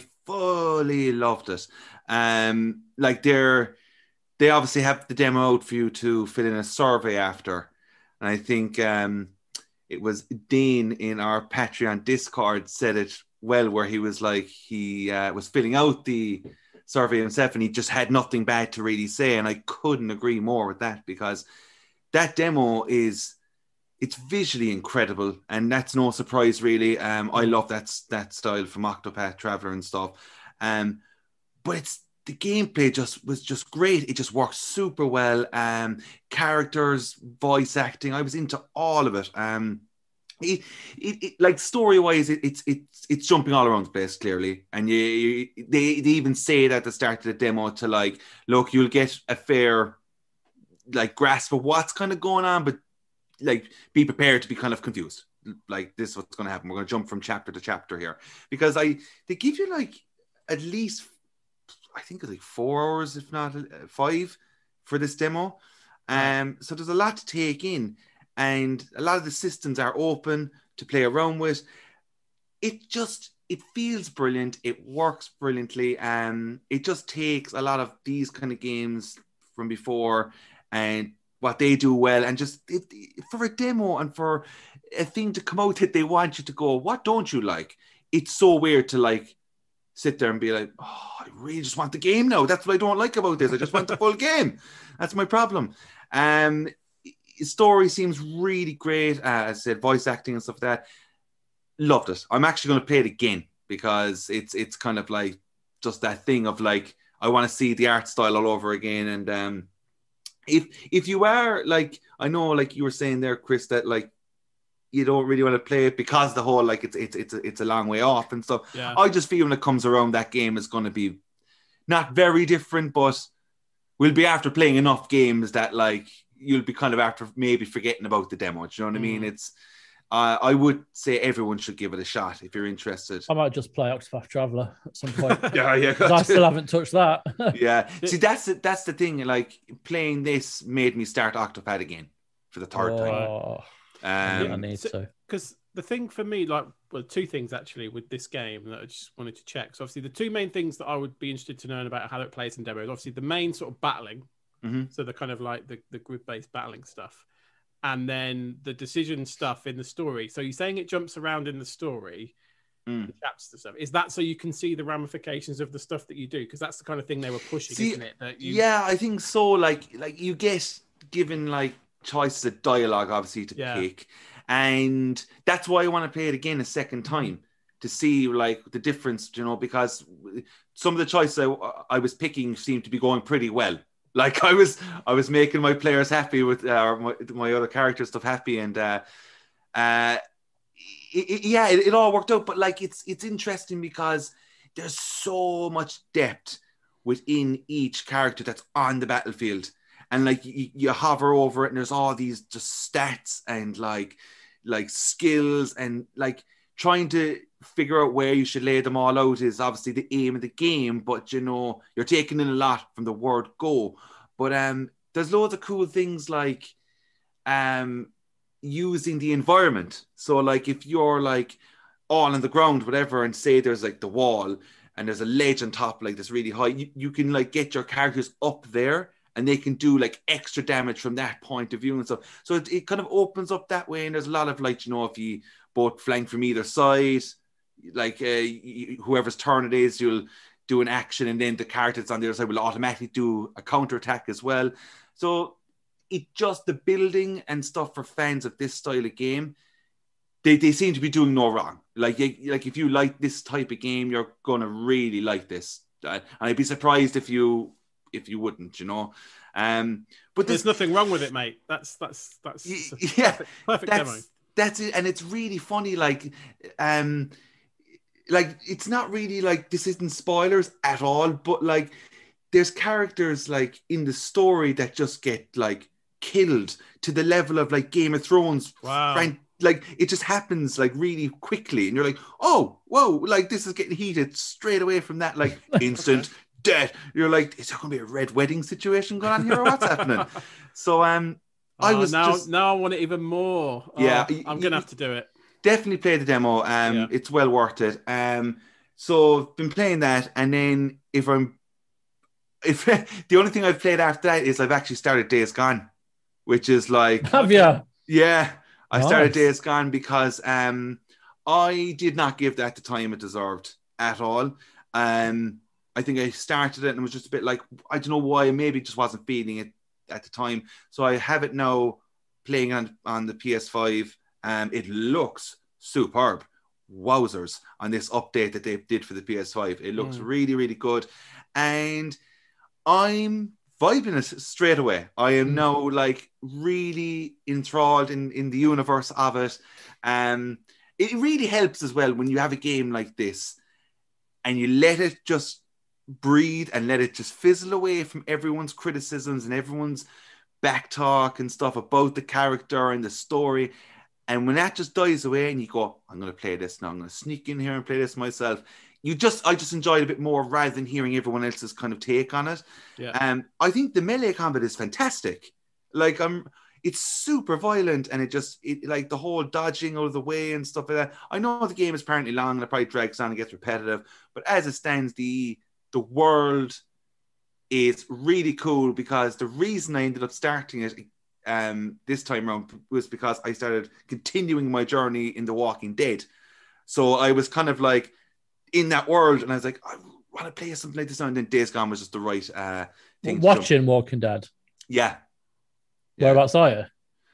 Like they obviously have the demo out for you to fill in a survey after. And I think it was Dean in our Patreon Discord said it well, where he was like, he was filling out the survey himself and he just had nothing bad to really say. And I couldn't agree more with that, because that demo it's visually incredible, and that's no surprise really. I love that style from Octopath Traveler and stuff. But the gameplay was just great. It just works super well. Characters, voice acting, I was into all of it. It like story-wise, it's jumping all around the place clearly, and they even say that at the start of the demo to like, look, you'll get a fair like grasp of what's kind of going on, but like be prepared to be kind of confused. Like, this is what's going to happen. We're going to jump from chapter to chapter here, because they give you like at least, I think it's like 4 hours, if not 5, for this demo. So there's a lot to take in. And a lot of the systems are open to play around with. It feels brilliant. It works brilliantly. It just takes a lot of these kind of games from before and what they do well. And just for a demo and for a thing to come out that they want you to go, what don't you like? It's so weird to like sit there and be like, oh, I really just want the game now. That's what I don't like about this. I just want the full game. That's my problem. Story seems really great. As I said, voice acting and stuff like that. Loved it. I'm actually going to play it again, because it's kind of like just that thing of like, I want to see the art style all over again. And if you are like, I know like you were saying there, Chris, that like you don't really want to play it because the whole like it's a long way off and stuff. Yeah. I just feel when it comes around, that game is going to be not very different, but we'll be after playing enough games that like you'll be kind of after maybe forgetting about the demo. Do you know what I mean? It's I would say everyone should give it a shot if you're interested. I might just play Octopath Traveler at some point. yeah. I still haven't touched that. Yeah. See, that's the thing. Like, playing this made me start Octopath again for the third time. I need to. Because the thing for me, like, well, 2 things actually with this game that I just wanted to check. So obviously the 2 main things that I would be interested to know about how it plays in demo is obviously the main sort of battling. Mm-hmm. So the kind of like the group-based battling stuff, and then the decision stuff in the story. So you're saying it jumps around in the story, the chapters and stuff. Is that so you can see the ramifications of the stuff that you do? Because that's the kind of thing they were pushing, isn't it? Yeah, I think so. Like you get given like choices of dialogue, obviously, to pick, and that's why I want to play it again a second time to see like the difference. You know, because some of the choices I was picking seemed to be going pretty well. Like I was making my players happy with my other character stuff happy, and it all worked out. But like it's interesting because there's so much depth within each character that's on the battlefield, and like you hover over it, and there's all these just stats and like skills, and like trying to figure out where you should lay them all out is obviously the aim of the game, but you know, you're taking in a lot from the word go. But there's loads of cool things like using the environment. So like if you're like all on the ground, whatever, and say there's like the wall and there's a ledge on top, like this really high, you can like get your characters up there and they can do like extra damage from that point of view and stuff. So it kind of opens up that way. And there's a lot of like, you know, if you both flank from either side, like whoever's turn it is, you'll do an action, and then the characters on the other side will automatically do a counter attack as well. So the building and stuff for fans of this style of game, they seem to be doing no wrong. Like if you like this type of game, you're gonna really like this. And I'd be surprised if you wouldn't, you know. But there's nothing wrong with it, mate. That's yeah, perfect demo. That's it, and it's really funny. Like it's not really like, this isn't spoilers at all, but like there's characters like in the story that just get like killed to the level of like Game of Thrones. Wow. Like it just happens like really quickly, and you're like, oh, whoa, like this is getting heated straight away from that, like instant death. You're like, is there going to be a red wedding situation going on here, or what's now I want it even more. Yeah, I'm gonna have to do it. Definitely play the demo. It's well worth it. So I've been playing that, and then if the only thing I've played after that is I've actually started Days Gone, which is like, have you? Yeah. I Nice. started Days Gone because I did not give that the time it deserved at all. I think I started it and it was just a bit like, I don't know why, maybe just wasn't feeling it at the time. So I have it now playing on the PS5. It looks superb. Wowzers on this update that they did for the PS5. It looks really, really good. And I'm vibing it straight away. I am now like really enthralled in the universe of it. It really helps as well when you have a game like this and you let it just breathe and let it just fizzle away from everyone's criticisms and everyone's back talk and stuff about the character and the story. And when that just dies away and you go, I'm going to play this now, I'm going to sneak in here and play this myself. I just enjoy it a bit more rather than hearing everyone else's kind of take on it. Yeah. I think the melee combat is fantastic. Like it's super violent, and it like the whole dodging out of the way and stuff like that. I know the game is apparently long and it probably drags on and gets repetitive, but as it stands, the world is really cool, because the reason I ended up starting it this time around was because I started continuing my journey in The Walking Dead. So I was kind of like in that world, and I was like, I want to play something like this now. And then Days Gone was just the right thing. Watching Walking Dead. Yeah. Whereabouts are you?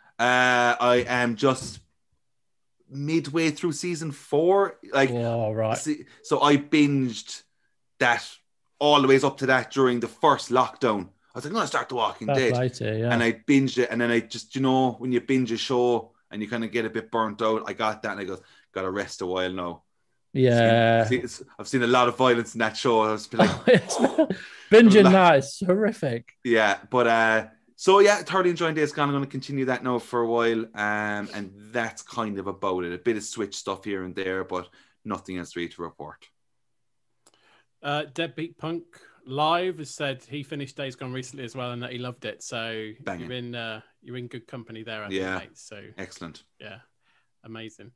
I am just midway through season 4. Like, right. So I binged that all the ways up to that during the first lockdown. I was like, I'm going to start The Walking Dead. And I binged it, and then I just, when you binge a show and you kind of get a bit burnt out, I got that, and I got to rest a while now. Yeah. I've seen a lot of violence in that show. I was like, binging that is horrific. Yeah, but so yeah, thoroughly enjoying Days Gone. I'm going to continue that now for a while, and that's kind of about it. A bit of Switch stuff here and there, but nothing else really to report. Deadbeat Punk Live has said he finished Days Gone recently as well, and that he loved it. So you're in good company there, I think, mate. So excellent. Yeah, amazing.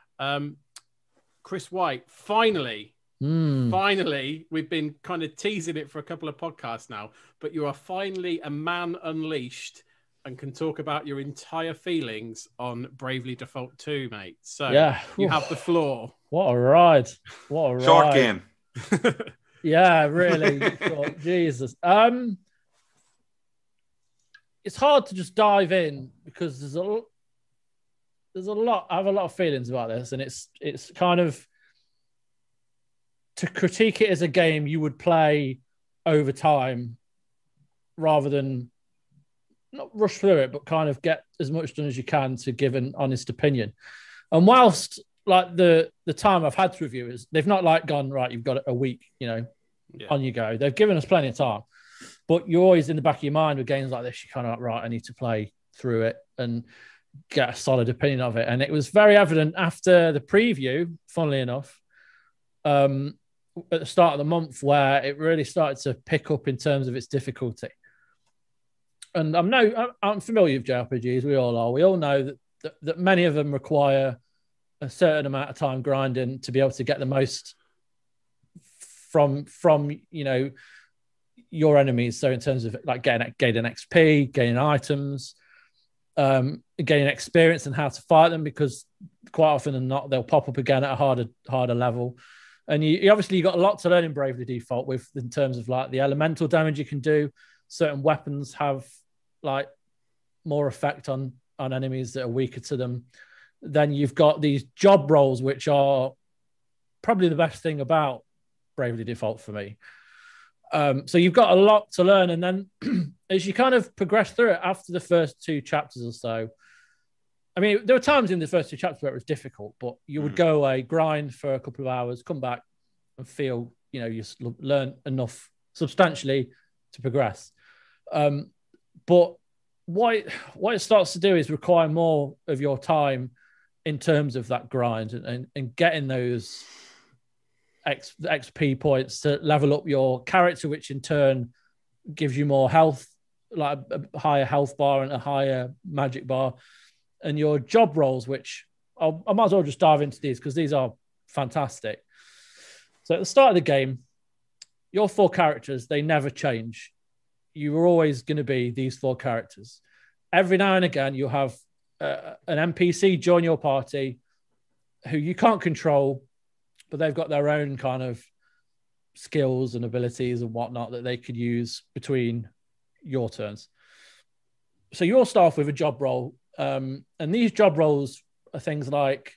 Chris White, finally, we've been kind of teasing it for a couple of podcasts now, but you are finally a man unleashed and can talk about your entire feelings on Bravely Default 2, mate. So you have the floor. What a ride. Short game. Yeah, really. Short. Jesus. It's hard to just dive in because there's a lot. I have a lot of feelings about this, and it's kind of to critique it as a game you would play over time rather than not rush through it, but kind of get as much done as you can to give an honest opinion. And whilst like the time I've had to review is they've not like gone, right, you've got a week, on you go. They've given us plenty of time, but you're always in the back of your mind with games like this. You're kind of like, right, I need to play through it and get a solid opinion of it. And it was very evident after the preview, funnily enough, at the start of the month, where it really started to pick up in terms of its difficulty. And I'm familiar with JRPGs. We all are. We all know that many of them require a certain amount of time grinding to be able to get the most from your enemies. So in terms of like gaining XP, gaining items, gaining experience and how to fight them, because quite often than not, they'll pop up again at a harder level. And you obviously got a lot to learn in Bravely Default with in terms of like the elemental damage you can do. Certain weapons have like more effect on enemies that are weaker to them. Then you've got these job roles, which are probably the best thing about Bravely Default for me. So you've got a lot to learn. And then as you kind of progress through it after the first 2 chapters or so, I mean, there were times in the first 2 chapters where it was difficult, but you would go away, grind for a couple of hours, come back and feel, you know, you learn enough substantially to progress. But what it starts to do is require more of your time in terms of that grind and getting those XP points to level up your character, which in turn gives you more health, like a higher health bar and a higher magic bar. And your job roles, which I might as well just dive into these because these are fantastic. So at the start of the game, your 4 characters, they never change. You are always going to be these 4 characters. Every now and again, you'll have an NPC join your party who you can't control, but they've got their own kind of skills and abilities and whatnot that they could use between your turns. So you'll start off with a job role. And these job roles are things like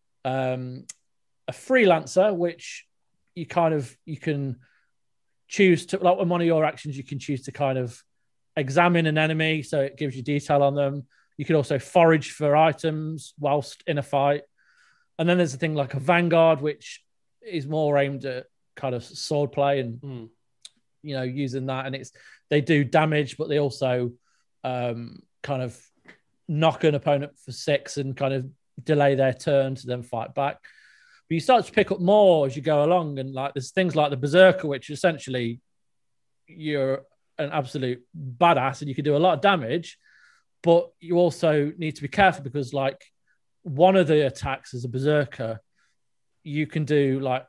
a freelancer, which you can choose to, like, in one of your actions, you can choose to kind of examine an enemy, so it gives you detail on them. You can also forage for items whilst in a fight. And then there's a thing like a vanguard, which is more aimed at kind of sword play and you know, using that. And they do damage, but they also kind of knock an opponent for 6 and kind of delay their turn to then fight back. But you start to pick up more as you go along, and like there's things like the Berserker, which essentially you're an absolute badass and you can do a lot of damage, but you also need to be careful because like one of the attacks as a Berserker, you can do like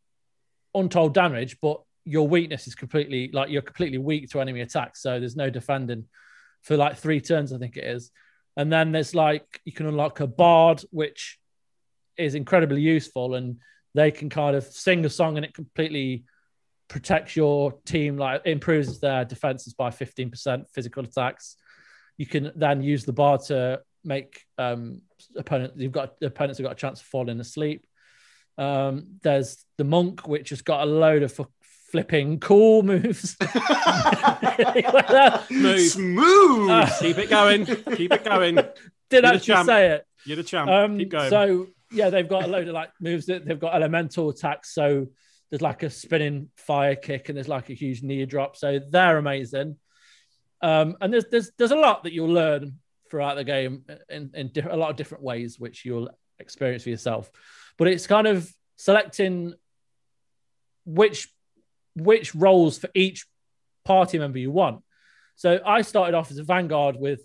untold damage, but your weakness is completely, like, you're completely weak to enemy attacks, so there's no defending for like 3 turns, I think it is. And then there's like, you can unlock a Bard, which is incredibly useful, and they can kind of sing a song and it completely protects your team, like improves their defenses by 15%, physical attacks. You can then use the Bard to make opponents who've got a chance of falling asleep. There's the Monk, which has got a load of flipping cool moves. Smooth. Keep it going. Keep it going. Didn't actually say it. You're the champ. Keep going. So yeah, they've got a load of like moves that they've got elemental attacks. So there's like a spinning fire kick and there's like a huge knee drop. So they're amazing. And there's a lot that you'll learn throughout the game in a lot of different ways, which you'll experience for yourself. But it's kind of selecting which roles for each party member you want. So I started off as a Vanguard with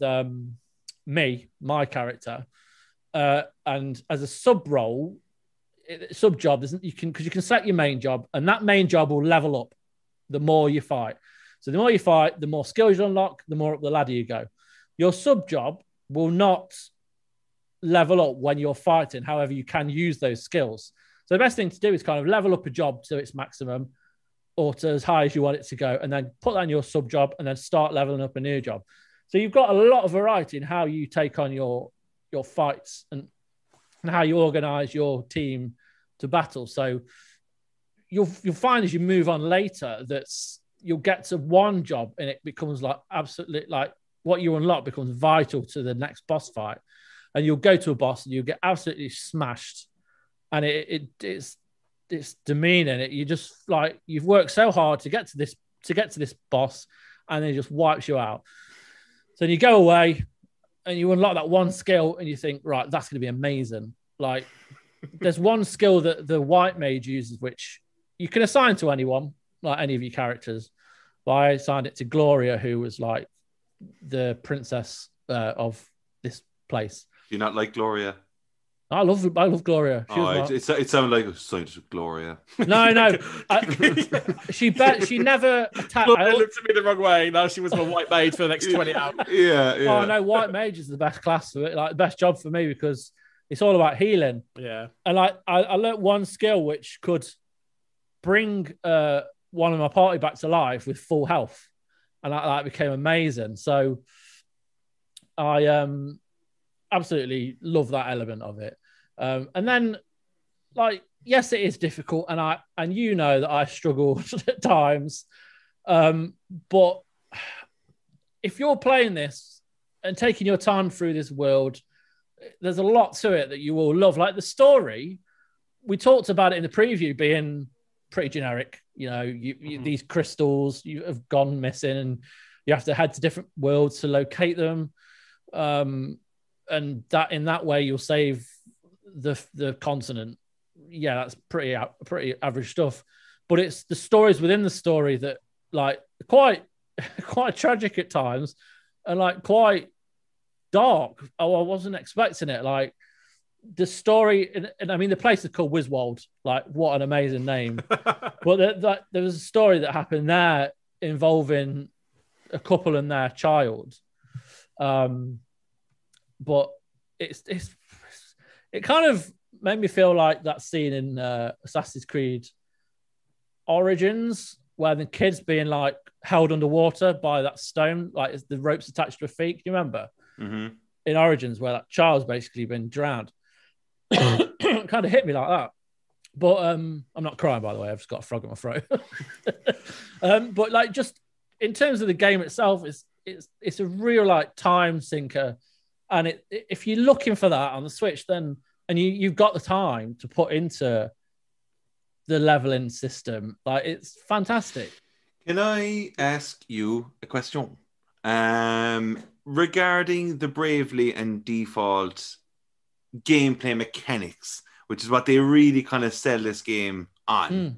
my character, and as a sub role, sub job, you can set your main job, and that main job will level up the more you fight. So the more you fight, the more skills you unlock, the more up the ladder you go. Your sub job will not level up when you're fighting. However, you can use those skills. So the best thing to do is kind of level up a job to its maximum or to as high as you want it to go, and then put that in your sub job and then start leveling up a new job. So you've got a lot of variety in how you take on your fights and how you organize your team to battle. So you'll find as you move on later that you'll get to one job and it becomes like absolutely, like what you unlock becomes vital to the next boss fight. And you'll go to a boss and you'll get absolutely smashed. And it's demeaning. You just like, you've worked so hard to get to this boss, and then it just wipes you out. So you go away and you unlock that one skill and you think, right, that's going to be amazing. Like there's one skill that the white mage uses, which you can assign to anyone, like any of your characters. But I assigned it to Gloria, who was like the princess of this place. Do you not like Gloria? I love Gloria. It sounded like a sight of Gloria. No. She never attacked. Gloria looked at me the wrong way. No, she was my white mage for the next 20 hours. Yeah. Oh no, white mage is the best class for it, like the best job for me, because it's all about healing. Yeah. And like I learned one skill which could bring one of my party back to life with full health, and that became amazing. So I absolutely love that element of it. And then, like, yes, it is difficult, and you know that I struggle at times. But if you're playing this and taking your time through this world, there's a lot to it that you will love. Like the story, we talked about it in the preview being pretty generic. You know, these crystals you have gone missing, and you have to head to different worlds to locate them. And that in that way you'll save the continent. Yeah, that's pretty average stuff. But it's the stories within the story that like quite tragic at times, and like quite dark. Oh, I wasn't expecting it. Like the story, and I mean the place is called Wiswold. Like what an amazing name. But there was a story that happened there involving a couple and their child. But it kind of made me feel like that scene in Assassin's Creed Origins where the kid's being like held underwater by that stone, like the ropes attached to a feet. Can you remember? Mm-hmm. In Origins where that child's basically been drowned. It kind of hit me like that. But I'm not crying, by the way. I've just got a frog in my throat. But like just in terms of the game itself, it's a real like time sinker. And if you're looking for that on the Switch, then and you've got the time to put into the leveling system, like it's fantastic. Can I ask you a question regarding the Bravely and Default gameplay mechanics, which is what they really kind of sell this game on?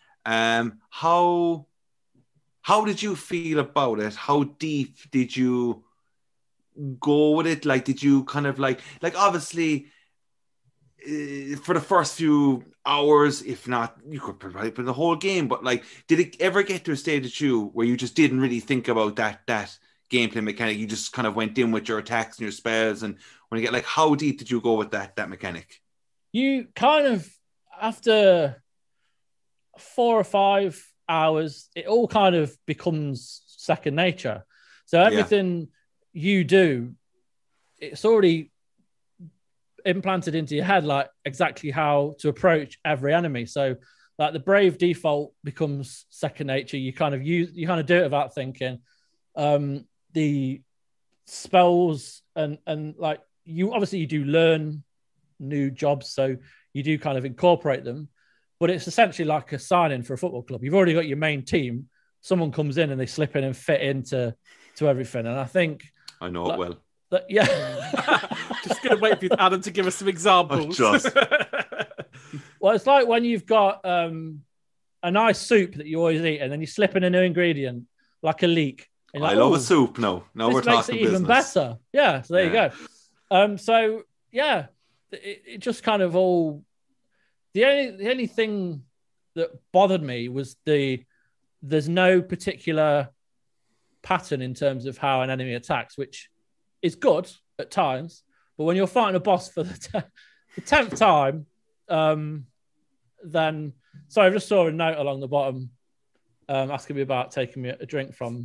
How did you feel about it? How deep did you go with it? Like, did you kind of like obviously for the first few hours, if not, you could probably play the whole game, but like, did it ever get to a stage at you where you just didn't really think about that gameplay mechanic? You just kind of went in with your attacks and your spells, and when you get like, how deep did you go with that mechanic? You kind of, after 4 or 5 hours, it all kind of becomes second nature. So everything you do, it's already implanted into your head, like exactly how to approach every enemy. So like the Brave default becomes second nature. You kind of do it without thinking. The spells and like you do learn new jobs, so you do kind of incorporate them, but it's essentially like a sign-in for a football club. You've already got your main team. Someone comes in and they slip in and fit into everything. And I think I know it well. Just going to wait for Adam to give us some examples. Well, it's like when you've got a nice soup that you always eat, and then you slip in a new ingredient, like a leek. I love a soup. No, we're talking business. Even better. Yeah, so there you go. So yeah, it just kind of all. The only thing that bothered me was there's no particular pattern in terms of how an enemy attacks, which is good at times, but when you're fighting a boss for the 10th time, then sorry, I just saw a note along the bottom asking me about taking me a drink from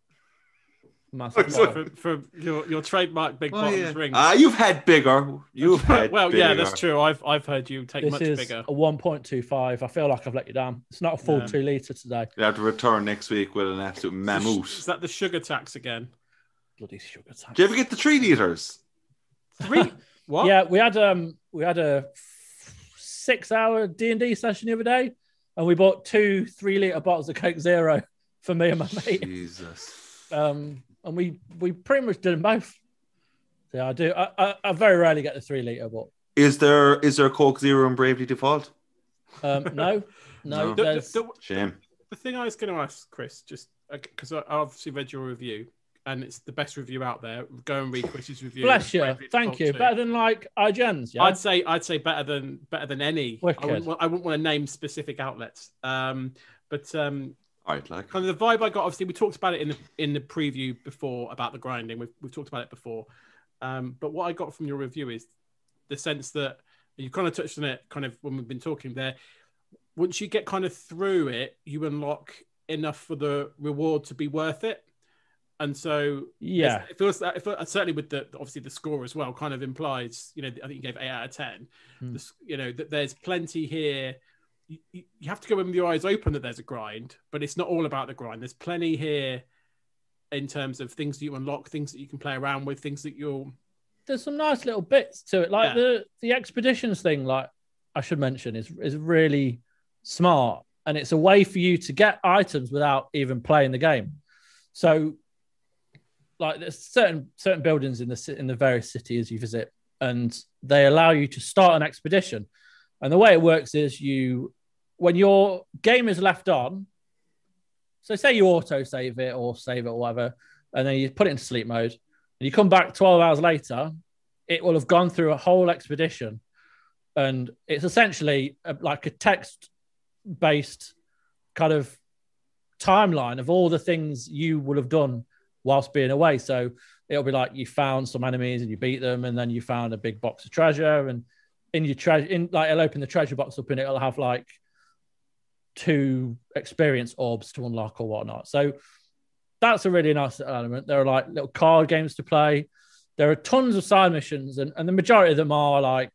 for your trademark big bottom drink. You've had bigger. Bigger. Yeah, that's true. I've heard you take much bigger. This is a 1.25. I feel like I've let you down. It's not a full 2 litre today. You have to return next week with an absolute mammoth. Is that the sugar tax again? Bloody sugar tax. Do you ever get the 3 litres? 3? What? Yeah, we had a 6-hour D&D session the other day, and we bought 2 3-litre bottles of Coke Zero for me and my mate. Jesus. And we pretty much did them both. Yeah, I do. I very rarely get the 3-litre, but is there a Coke Zero in Bravely Default? No. Shame. The thing I was going to ask, Chris, just because I obviously read your review, and it's the best review out there. Go and read Chris's review. Bless you. Thank you. Better than like IGN's. Yeah. I'd say better than any. Wicked. I wouldn't want to name specific outlets. But all right, like kind of the vibe I got. Obviously, we talked about it in the preview before about the grinding. We've talked about it before. But what I got from your review is the sense that you kind of touched on it, kind of when we've been talking there. once you get kind of through it, you unlock enough for the reward to be worth it. And so, it feels that certainly with obviously the score as well kind of implies, I think you gave 8 out of 10. That there's plenty here. You have to go in with your eyes open that there's a grind, but it's not all about the grind. There's plenty here in terms of things that you unlock, things that you can play around with, things that There's some nice little bits to it, like the expeditions thing. Like I should mention is really smart, and it's a way for you to get items without even playing the game. So. Like there's certain buildings in the various cities you visit, and they allow you to start an expedition. And the way it works is when your game is left on, so say you auto save it or save it or whatever, and then you put it into sleep mode, and you come back 12 hours later, it will have gone through a whole expedition, and it's essentially like a text-based kind of timeline of all the things you would have done whilst being away. So it'll be like you found some enemies and you beat them, and then you found a big box of treasure, and it'll open the treasure box up and it'll have like 2 experience orbs to unlock or whatnot. So that's a really nice element. There are like little card games to play. There are tons of side missions, and the majority of them are like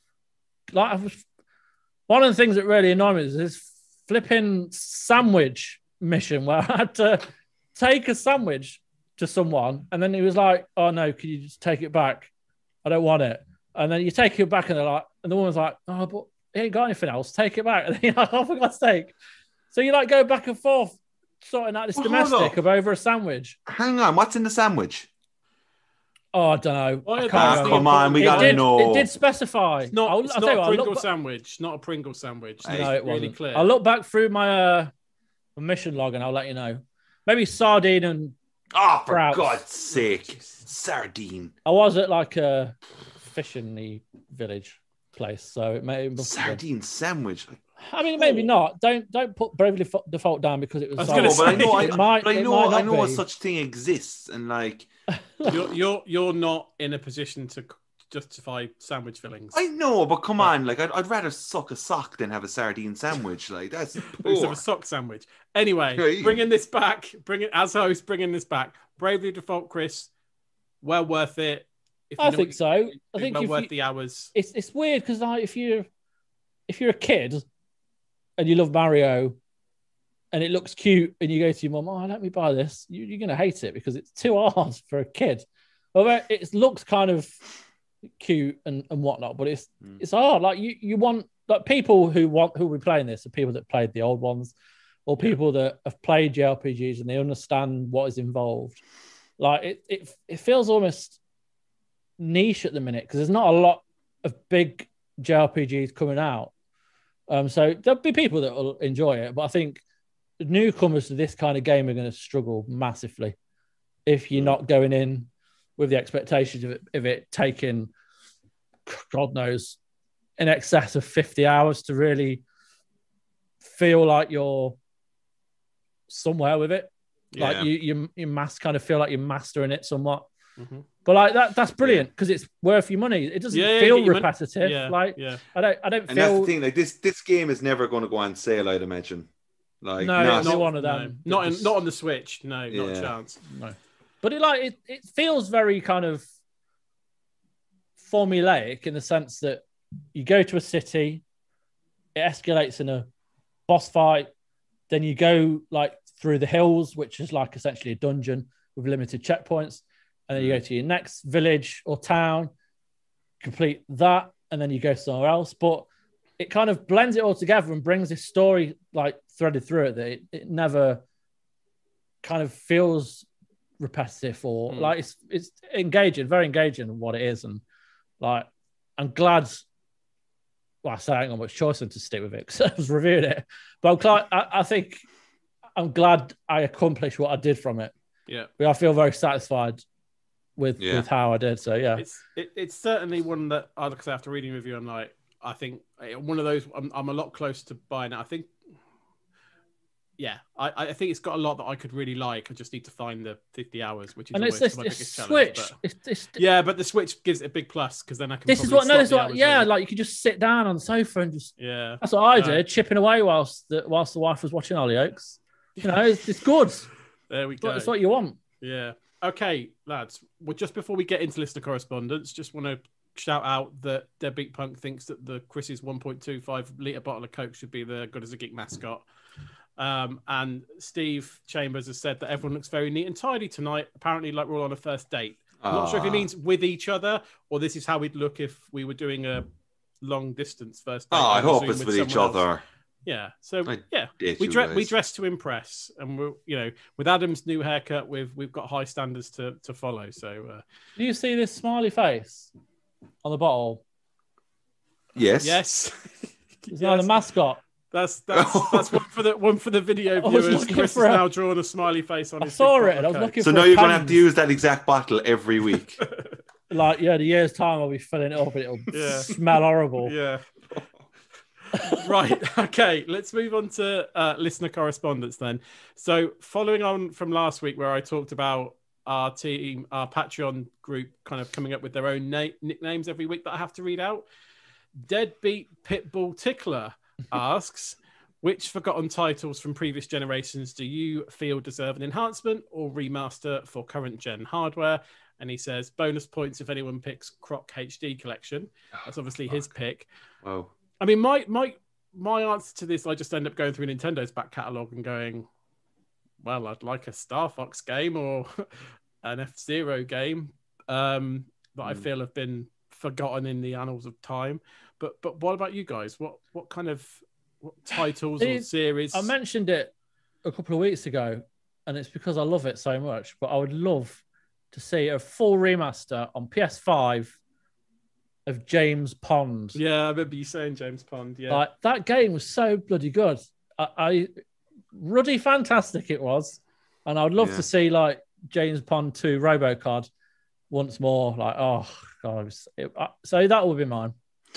one of the things that really annoyed me is this flipping sandwich mission where I had to take a sandwich to someone, and then he was like, "Oh no, can you just take it back? I don't want it." And then you take it back, and the woman's like, "Oh, but he ain't got anything else. Take it back." And then you're like, "Oh, for God's sake!" So you like go back and forth, sorting out this domestic of over a sandwich. Hang on, what's in the sandwich? Oh, I don't know. Come on, we gotta know. It did specify. It's not a Pringle sandwich. Not a Pringle sandwich. No, it wasn't. Really clear. I'll look back through my mission log and I'll let you know. Maybe sardine and. Oh, for God's sake. Sardine. I was at like a fishing village place, so it may be sardine sandwich. I mean, maybe not. Don't put Bravely Default down because it was. I know a such thing exists, and like you're not in a position to justify sandwich fillings. I know, but come on, like I'd rather suck a sock than have a sardine sandwich. Like that's a sock sandwich. Anyway, bringing this back, as host, bringing this back. Bravely Default, Chris, well worth it. I think so. I think worth the hours. It's weird because like if you're a kid and you love Mario and it looks cute and you go to your mum, "Oh, let me buy this," you're going to hate it because it's too hard for a kid. Although it looks kind of cute and whatnot, but it's hard. Like you want like people who will be playing this are people that played the old ones, or people that have played JRPGs and they understand what is involved. Like it feels almost niche at the minute because there's not a lot of big JRPGs coming out. So there'll be people that will enjoy it, but I think newcomers to this kind of game are going to struggle massively if you're not going in with the expectations of it taking, God knows, in excess of 50 hours to really feel like you're somewhere with it. Yeah. Like you kind of feel like you're mastering it somewhat. Mm-hmm. But like that's brilliant because it's worth your money. It doesn't feel repetitive. I don't feel. And that's the thing. Like this game is never going to go on sale, I'd imagine. Like not one of them. No. Not on the Switch. No, not a chance. No. But it feels very kind of formulaic in the sense that you go to a city, it escalates in a boss fight, then you go like through the hills, which is like essentially a dungeon with limited checkpoints, and then you go to your next village or town, complete that, and then you go somewhere else. But it kind of blends it all together and brings this story like threaded through it that it never kind of feels repetitive or like it's engaging, very engaging in what it is. And like I'm glad, well, I say I ain't got much choice than to stick with it because I was reviewing it, but I think I'm glad I accomplished what I did from it. Yeah, but I feel very satisfied with how I did. So yeah, it's certainly one that I like. After reading review, I'm like, I think one of those. I'm a lot closer to buying it. I think yeah, I think it's got a lot that I could really like. I just need to find the 50 hours, which is and always it's my biggest Switch. challenge. It's, yeah, but the Switch gives it a big plus because then I can. This is what yeah, like you could just sit down on the sofa and just. Yeah, that's what I did, chipping away whilst the wife was watching Hollyoaks. You know, it's good. There we go. It's what you want. Yeah. Okay, lads. Well, just before we get into listener correspondence, just want to shout out that Deadbeat Punk thinks that the Chris's 1.25 litre bottle of Coke should be the Good as a Geek mascot. And Steve Chambers has said that everyone looks very neat and tidy tonight, apparently like we're all on a first date. I'm not sure if he means with each other or this is how we'd look if we were doing a long distance first date. I hope it's with each other. Yeah. So we dress to impress, and we're with Adam's new haircut, we've got high standards to follow. So do you see this smiley face on the bottle? Yes. It's now the mascot. That's one for the video viewers. Chris has now drawn a smiley face on his. I saw it. And I was looking. So now you're going to have to use that exact bottle every week. Like the year's time, I'll be filling it up, and it'll smell horrible. Yeah. Right. Okay. Let's move on to listener correspondence then. So, following on from last week, where I talked about our team, our Patreon group, kind of coming up with their own nicknames every week that I have to read out. Deadbeat Pitbull Tickler asks, which forgotten titles from previous generations do you feel deserve an enhancement or remaster for current gen hardware? And he says bonus points if anyone picks Croc HD Collection. That's obviously his pick. Oh. I mean, my answer to this, I just end up going through Nintendo's back catalogue and going, well, I'd like a Star Fox game or an F-Zero game that I feel have been forgotten in the annals of time. But what about you guys? What kind of titles or series? I mentioned it a couple of weeks ago, and it's because I love it so much. But I would love to see a full remaster on PS5 of James Pond. Yeah, I remember you saying James Pond. Yeah, like that game was so bloody good. Ruddy fantastic it was, and I would love to see like James Pond 2 RoboCod once more. Like, oh god, so that would be mine.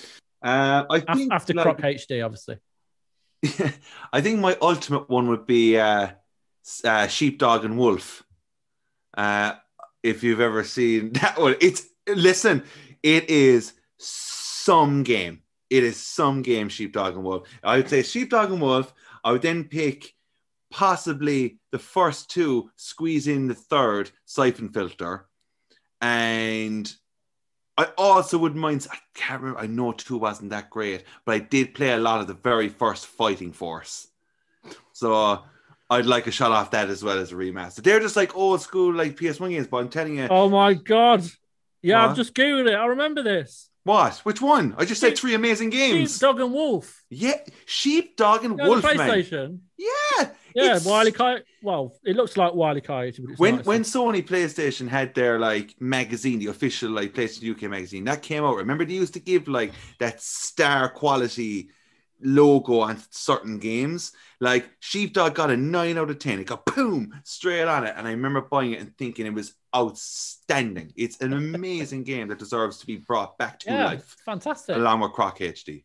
I think after Croc HD, obviously. I think my ultimate one would be Sheepdog and Wolf. If you've ever seen that one, it is some game. It is some game, Sheepdog and Wolf. I would say Sheepdog and Wolf. I would then pick possibly the first two, squeeze in the third, Siphon Filter. And I also wouldn't mind, I can't remember, I know 2 wasn't that great, but I did play a lot of the very first Fighting Force. So I'd like a shot off that as well as a remaster. They're just like old school like PS1 games, but I'm telling you. Oh my God. Yeah, I've just Googled it. I remember this. What? Which one? I just said 3 amazing games. Sheepdog and Wolf. Yeah, Sheepdog and Wolf, PlayStation. Man. Yeah. Yeah, Wile E. Coyote. Well, it looks like Wile E. Coyote. When Sony PlayStation had their like magazine, the official like PlayStation UK magazine, that came out. Remember they used to give like that star quality logo on certain games. Like Sheepdog got a 9 out of 10. It got boom straight on it, and I remember buying it and thinking it was outstanding. It's an amazing game that deserves to be brought back to life. Fantastic. Along with Croc HD.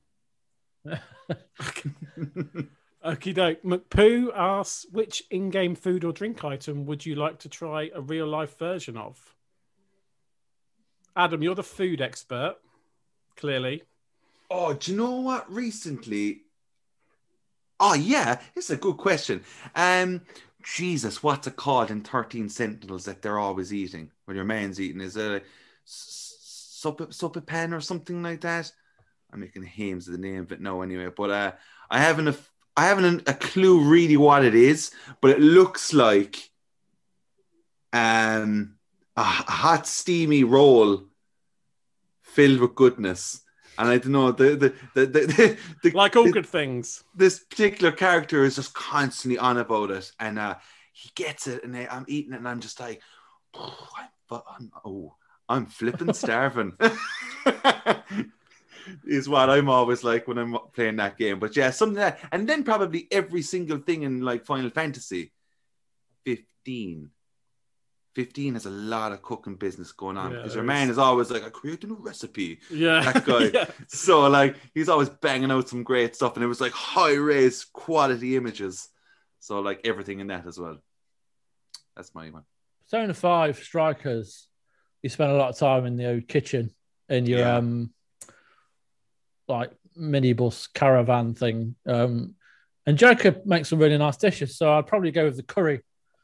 Okie doke. McPoo asks, which in-game food or drink item would you like to try a real-life version of? Adam, you're the food expert, clearly. Oh, do you know what? Recently... Oh, yeah. It's a good question. Jesus, what's it called in 13 Sentinels that they're always eating when your man's eating? Is it a suppe pan or something like that? I'm making hames of the name of it now anyway. But I haven't a clue really what it is, but it looks like a hot steamy roll filled with goodness. And I don't know, the like all good things. This particular character is just constantly on about it, and he gets it, and I'm eating it, and I'm just like, I'm flipping starving. Is what I'm always like when I'm playing that game. But yeah, something like that, and then probably every single thing in like Final Fantasy 15 has a lot of cooking business going on because your man is always like, I create a new recipe. Yeah. That guy. Yeah. So like he's always banging out some great stuff, and it was like high res quality images. So like everything in that as well. That's my one. Persona 5 Strikers. You spend a lot of time in the kitchen in your like minibus caravan thing. And Joker makes some really nice dishes, so I'd probably go with the curry.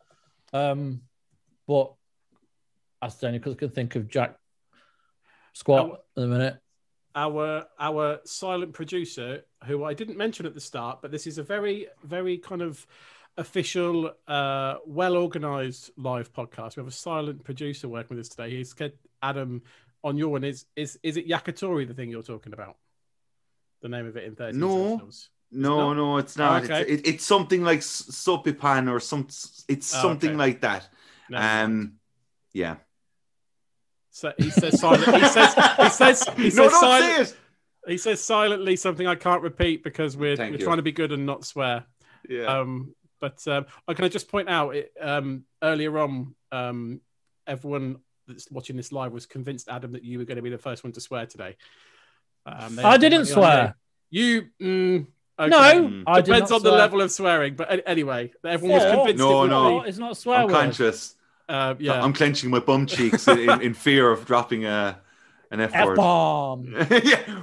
But that's only because I can think of Jack Squat at the minute. Our silent producer, who I didn't mention at the start, but this is a very, very kind of official, well-organized live podcast. We have a silent producer working with us today. He's got Adam on your one. Is it Yakitori, the thing you're talking about? The name of it in 30 seconds. No, it's not. Oh, okay. It's something like Sopipan or something like that. No. Yeah. So he says silent. He says silently something I can't repeat because we're trying to be good and not swear. Yeah. But can I just point out earlier on, everyone that's watching this live was convinced, Adam, that you were going to be the first one to swear today. I didn't swear. You. Okay. No, I depends on the level of swearing. But anyway, everyone was convinced. No, it's not a swear I'm word. Conscious. Yeah, I'm clenching my bum cheeks in fear of dropping an F-word. F-bomb. Yeah.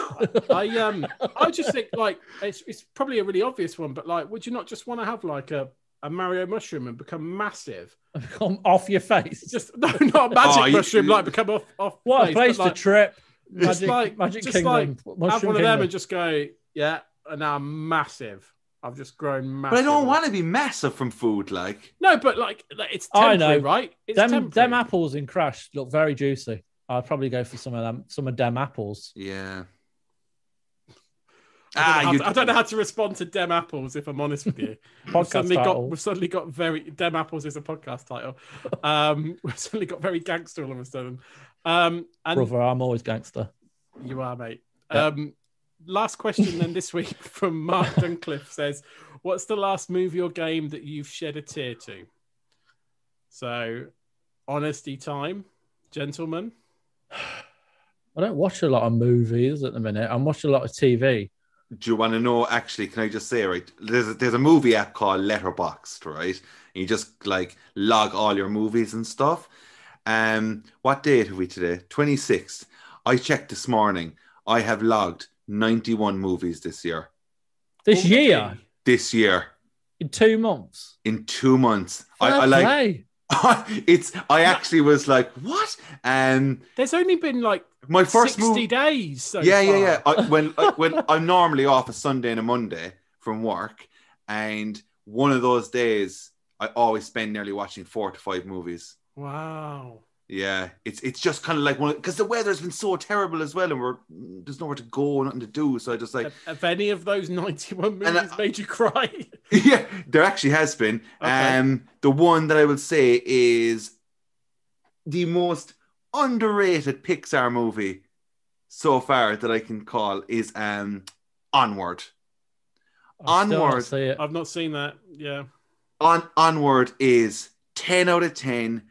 I just think like it's probably a really obvious one, but like, would you not just want to have like a Mario mushroom and become massive? Become off your face? Just not a magic mushroom, like become off. What face, a place to trip! Magic Kingdom. Like, have one of them and just go, yeah, and now I'm massive. I've just grown massive. But I don't want to be massive from food, like. No, but like it's temporary, I know. Right? It's them apples in Crash look very juicy. I'd probably go for some of them apples. Yeah. I don't know how to respond to Dem Apples, if I'm honest with you. We've suddenly got very Dem Apples is a podcast title. We've suddenly got very gangster all of a sudden. And brother, I'm always gangster. You are, mate. Yeah. Last question then this week from Mark Duncliffe says, "What's the last movie or game that you've shed a tear to?" So, honesty time, gentlemen. I don't watch a lot of movies at the minute. I'm watching a lot of TV. Do you want to know, actually, can I just say, right, there's a movie app called Letterboxd, right? And you just, like, log all your movies and stuff. What date have we today? 26th. I checked this morning. I have logged 91 movies this year. This year? This year. In 2 months? In 2 months. I like... I actually was like, what? There's only been like my first 60 days. So yeah. When I'm normally off a Sunday and a Monday from work, and one of those days I always spend nearly watching 4 to 5 movies. Wow. Yeah, it's just kind of like one, because the weather's been so terrible as well, and there's nowhere to go, nothing to do. So I just like. Have any of those 91 movies made you cry? Yeah, there actually has been. Okay. The one that I would say is the most underrated Pixar movie so far that I can call is Onward. Onward. I've not seen that. Yeah. Onward is 10 out of 10.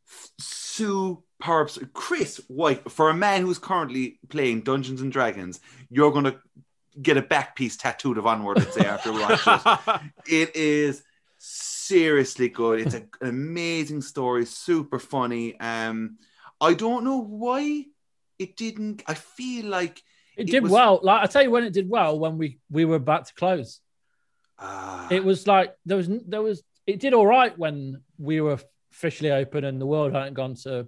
Superb. Chris White, for a man who's currently playing Dungeons and Dragons, you're going to get a back piece tattooed of Onward, I'd say, after watching it. It is seriously good. It's an amazing story, super funny. I don't know why it didn't. I feel like it did well. Like, I tell you when it did well, when we were about to close. It was like there was. It did all right when we were officially open and the world hadn't gone to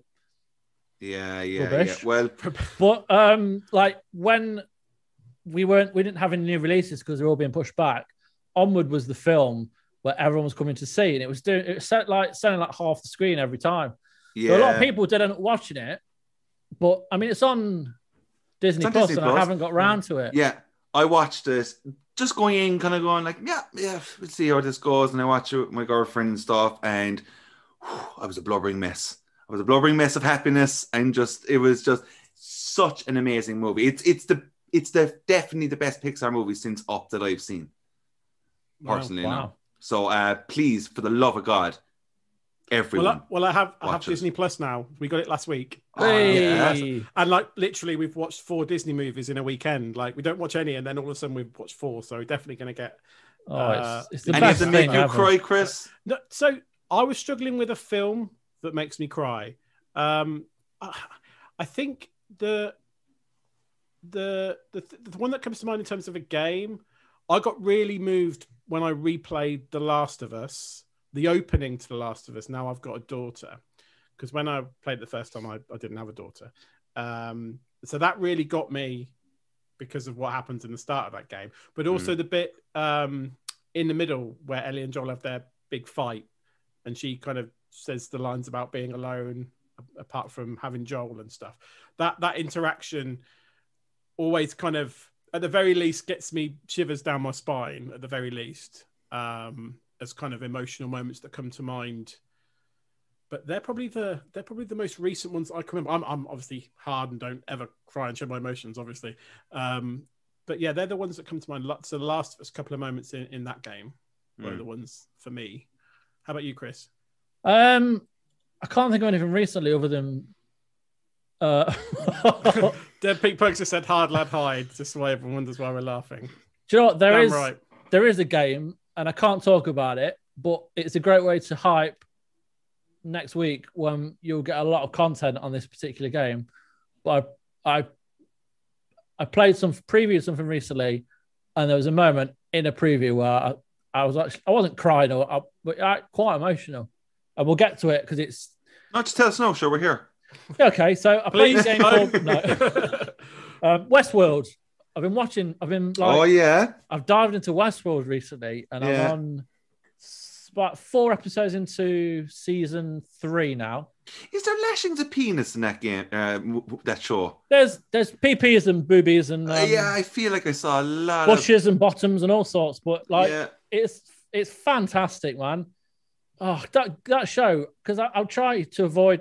rubbish. Well, but like when we didn't have any new releases because they're all being pushed back. Onward was the film where everyone was coming to see, and it selling like half the screen every time. Yeah, so a lot of people didn't watching it, but I mean it's on Disney Plus, and I haven't got round to it. Yeah, I watched this. Just going in, kind of going like, yeah, we'll see how this goes. And I watch it with my girlfriend and stuff, and I was a blubbering mess. I was a blubbering mess of happiness, and it was just such an amazing movie. It's definitely the best Pixar movie since Up that I've seen. Personally, wow. So please, for the love of God, everyone. Well, I have Disney Plus now. We got it last week. Hey. And like literally, we've watched 4 Disney movies in a weekend. Like we don't watch any, and then all of a sudden we've watched 4. So we're definitely going to get It's the and best does it make thing you ever. cry, Chris? No, so I was struggling with a film that makes me cry. I think the one that comes to mind in terms of a game, I got really moved when I replayed The Last of Us, the opening to The Last of Us. Now I've got a daughter, because when I played it the first time, I didn't have a daughter. So that really got me because of what happens in the start of that game, but also the bit in the middle where Ellie and Joel have their big fight, and she kind of says the lines about being alone, apart from having Joel and stuff. That interaction always kind of, at the very least, gets me shivers down my spine. At the very least, as kind of emotional moments that come to mind. But they're probably the most recent ones I can remember. I'm obviously hard and don't ever cry and show my emotions, obviously. But yeah, they're the ones that come to mind. So the last couple of moments in that game were the ones for me. How about you, Chris? I can't think of anything recently other than. Dead Pete Pokes has said "Hard Lad Hide," just so everyone wonders why we're laughing. Do you know what? Right. There is a game, and I can't talk about it, but it's a great way to hype next week when you'll get a lot of content on this particular game. But I played previewed something recently, and there was a moment in a preview where I wasn't crying, but quite emotional. And we'll get to it because it's. No, just tell us no. Sure, we're here. Okay, so I played a game called Westworld. I've dived into Westworld recently, and I'm on about 4 episodes into season 3 now. Is there lashings of penis in that game? That show? There's PPs and boobies and I feel like I saw a lot bushes and bottoms and all sorts, but it's fantastic, man. Oh, that show, because I'll try to avoid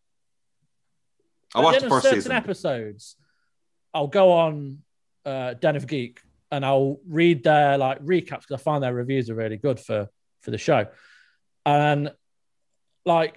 I watched the first season. Episodes, I'll go on Den of Geek and I'll read their recaps, because I find their reviews are really good for the show. And when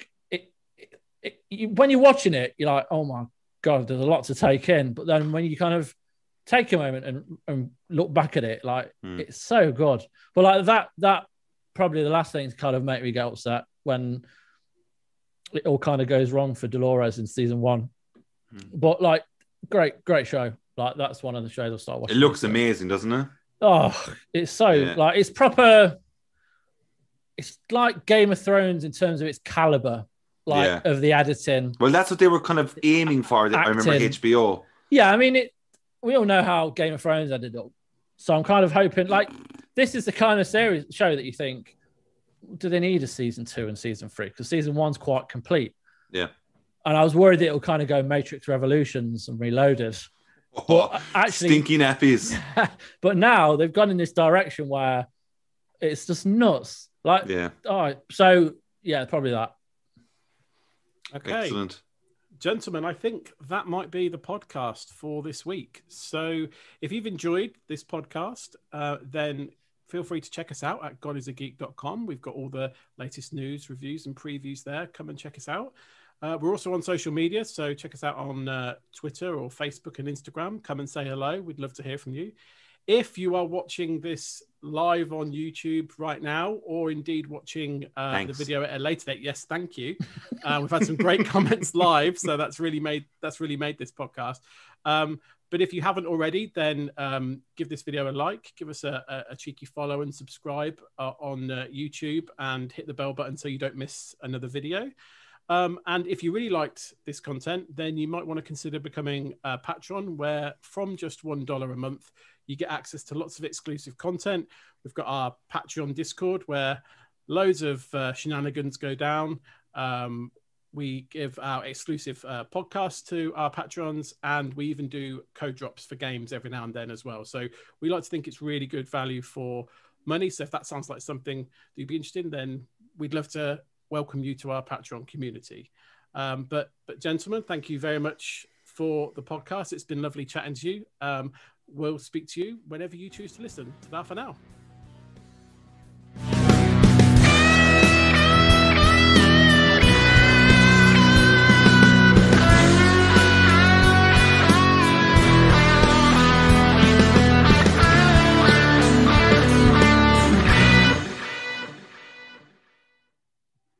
you're watching it, you're like, oh my God, there's a lot to take in. But then when you kind of take a moment and look back at it, it's so good. But that probably the last thing to kind of make me get upset when it all kind of goes wrong for Dolores in season 1. But great show. That's one of the shows I'll start watching. It looks amazing, doesn't it? Oh, it's so it's proper. It's like Game of Thrones in terms of its caliber, of the editing. Well, that's what they were kind of aiming for. I remember HBO. Yeah, I mean, we all know how Game of Thrones ended up. So I'm kind of hoping, this is the kind of show that you think, do they need a season 2 and season 3? Because season 1's quite complete. Yeah. And I was worried that it'll kind of go Matrix Revolutions and Reloaded. But actually, stinky nappies. But now they've gone in this direction where it's just nuts. So probably that. Okay. Excellent. Gentlemen, I think that might be the podcast for this week. So if you've enjoyed this podcast, then feel free to check us out at godisageek.com. We've got all the latest news, reviews, and previews there. Come and check us out. We're also on social media, so check us out on Twitter or Facebook and Instagram. Come and say hello. We'd love to hear from you. If you are watching this live on YouTube right now, or indeed watching the video at a later date, yes, thank you. We've had some great comments live, so that's really made this podcast. But if you haven't already, then give this video a like, give us a cheeky follow and subscribe on YouTube, and hit the bell button so you don't miss another video. And if you really liked this content, then you might want to consider becoming a patron, where from just $1 a month, you get access to lots of exclusive content. We've got our Patreon Discord, where loads of shenanigans go down. We give our exclusive podcasts to our patrons, and we even do code drops for games every now and then as well. So we like to think it's really good value for money. So if that sounds like something that you'd be interested in, then we'd love to welcome you to our Patreon community. But gentlemen, thank you very much for the podcast. It's been lovely chatting to you. We'll speak to you whenever you choose to listen. Ta-da for now.